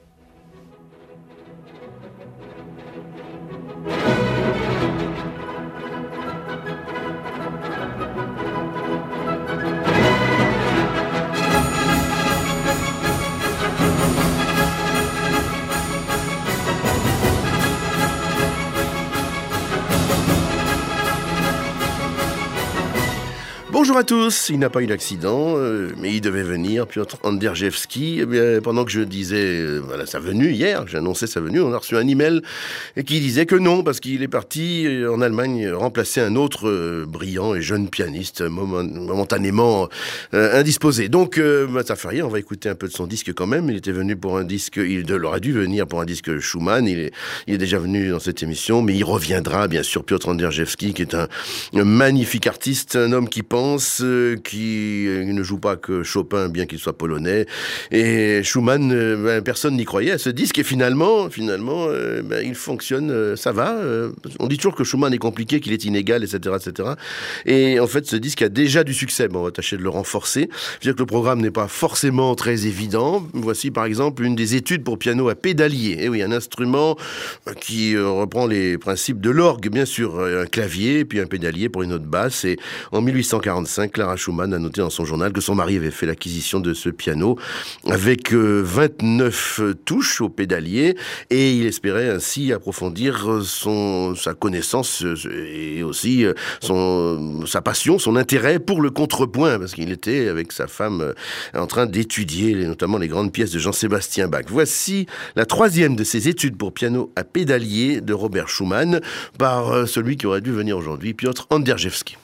Bonjour à tous, il n'a pas eu d'accident, euh, mais il devait venir, Piotr Anderjewski, eh bien, pendant que je disais euh, voilà, sa venue hier, j'annonçais sa venue, on a reçu un email qui disait que non, parce qu'il est parti euh, en Allemagne remplacer un autre euh, brillant et jeune pianiste, moment, momentanément euh, indisposé. Donc, euh, bah, ça fait rien, on va écouter un peu de son disque quand même. Il était venu pour un disque, il aurait dû venir pour un disque Schumann, il est, il est déjà venu dans cette émission, mais il reviendra, bien sûr, Piotr Anderjewski, qui est un, un magnifique artiste, un homme qui pense, qui ne joue pas que Chopin, bien qu'il soit polonais. Et Schumann, ben, personne n'y croyait à ce disque. Et finalement, finalement, euh, ben, il fonctionne, euh, ça va. Euh, on dit toujours que Schumann est compliqué, qu'il est inégal, et cetera, et cetera. Et en fait, ce disque a déjà du succès. Bon, on va tâcher de le renforcer. Je veux dire que le programme n'est pas forcément très évident. Voici, par exemple, une des études pour piano à pédalier. Et oui, un instrument qui euh, reprend les principes de l'orgue, bien sûr. Un clavier, puis un pédalier pour une note basse. Et en mille huit cent quarante-cinq, Clara Schumann a noté dans son journal que son mari avait fait l'acquisition de ce piano avec euh, vingt-neuf touches au pédalier et il espérait ainsi approfondir son, sa connaissance et aussi son, sa passion, son intérêt pour le contrepoint parce qu'il était avec sa femme en train d'étudier notamment les grandes pièces de Jean-Sébastien Bach. Voici la troisième de ses études pour piano à pédalier de Robert Schumann par celui qui aurait dû venir aujourd'hui, Piotr Anderjewski.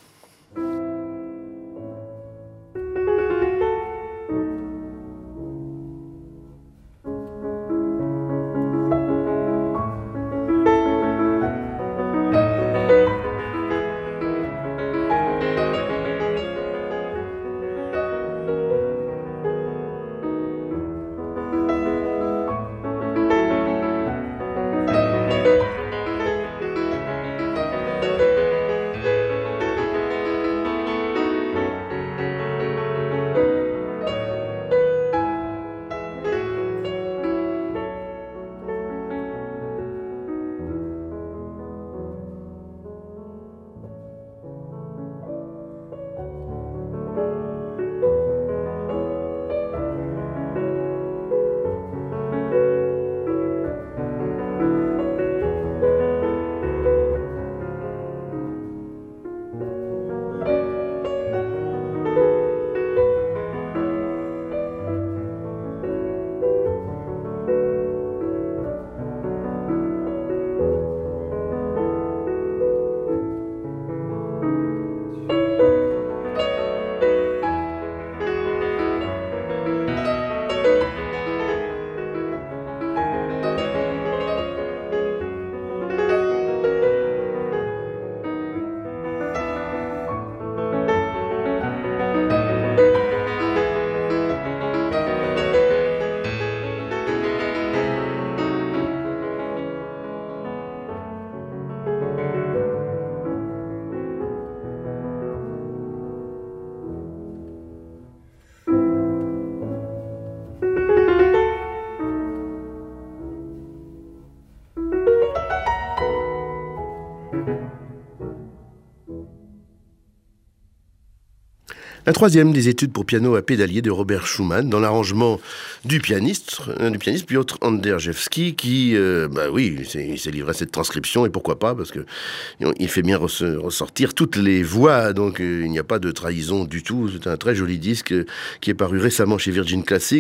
La troisième, des études pour piano à pédalier de Robert Schumann, dans l'arrangement du pianiste, euh, du pianiste Piotr Anderjewski, qui, euh, bah oui, il s'est, il s'est livré à cette transcription, et pourquoi pas, parce que il fait bien ressortir toutes les voix, donc euh, il n'y a pas de trahison du tout. C'est un très joli disque euh, qui est paru récemment chez Virgin Classic.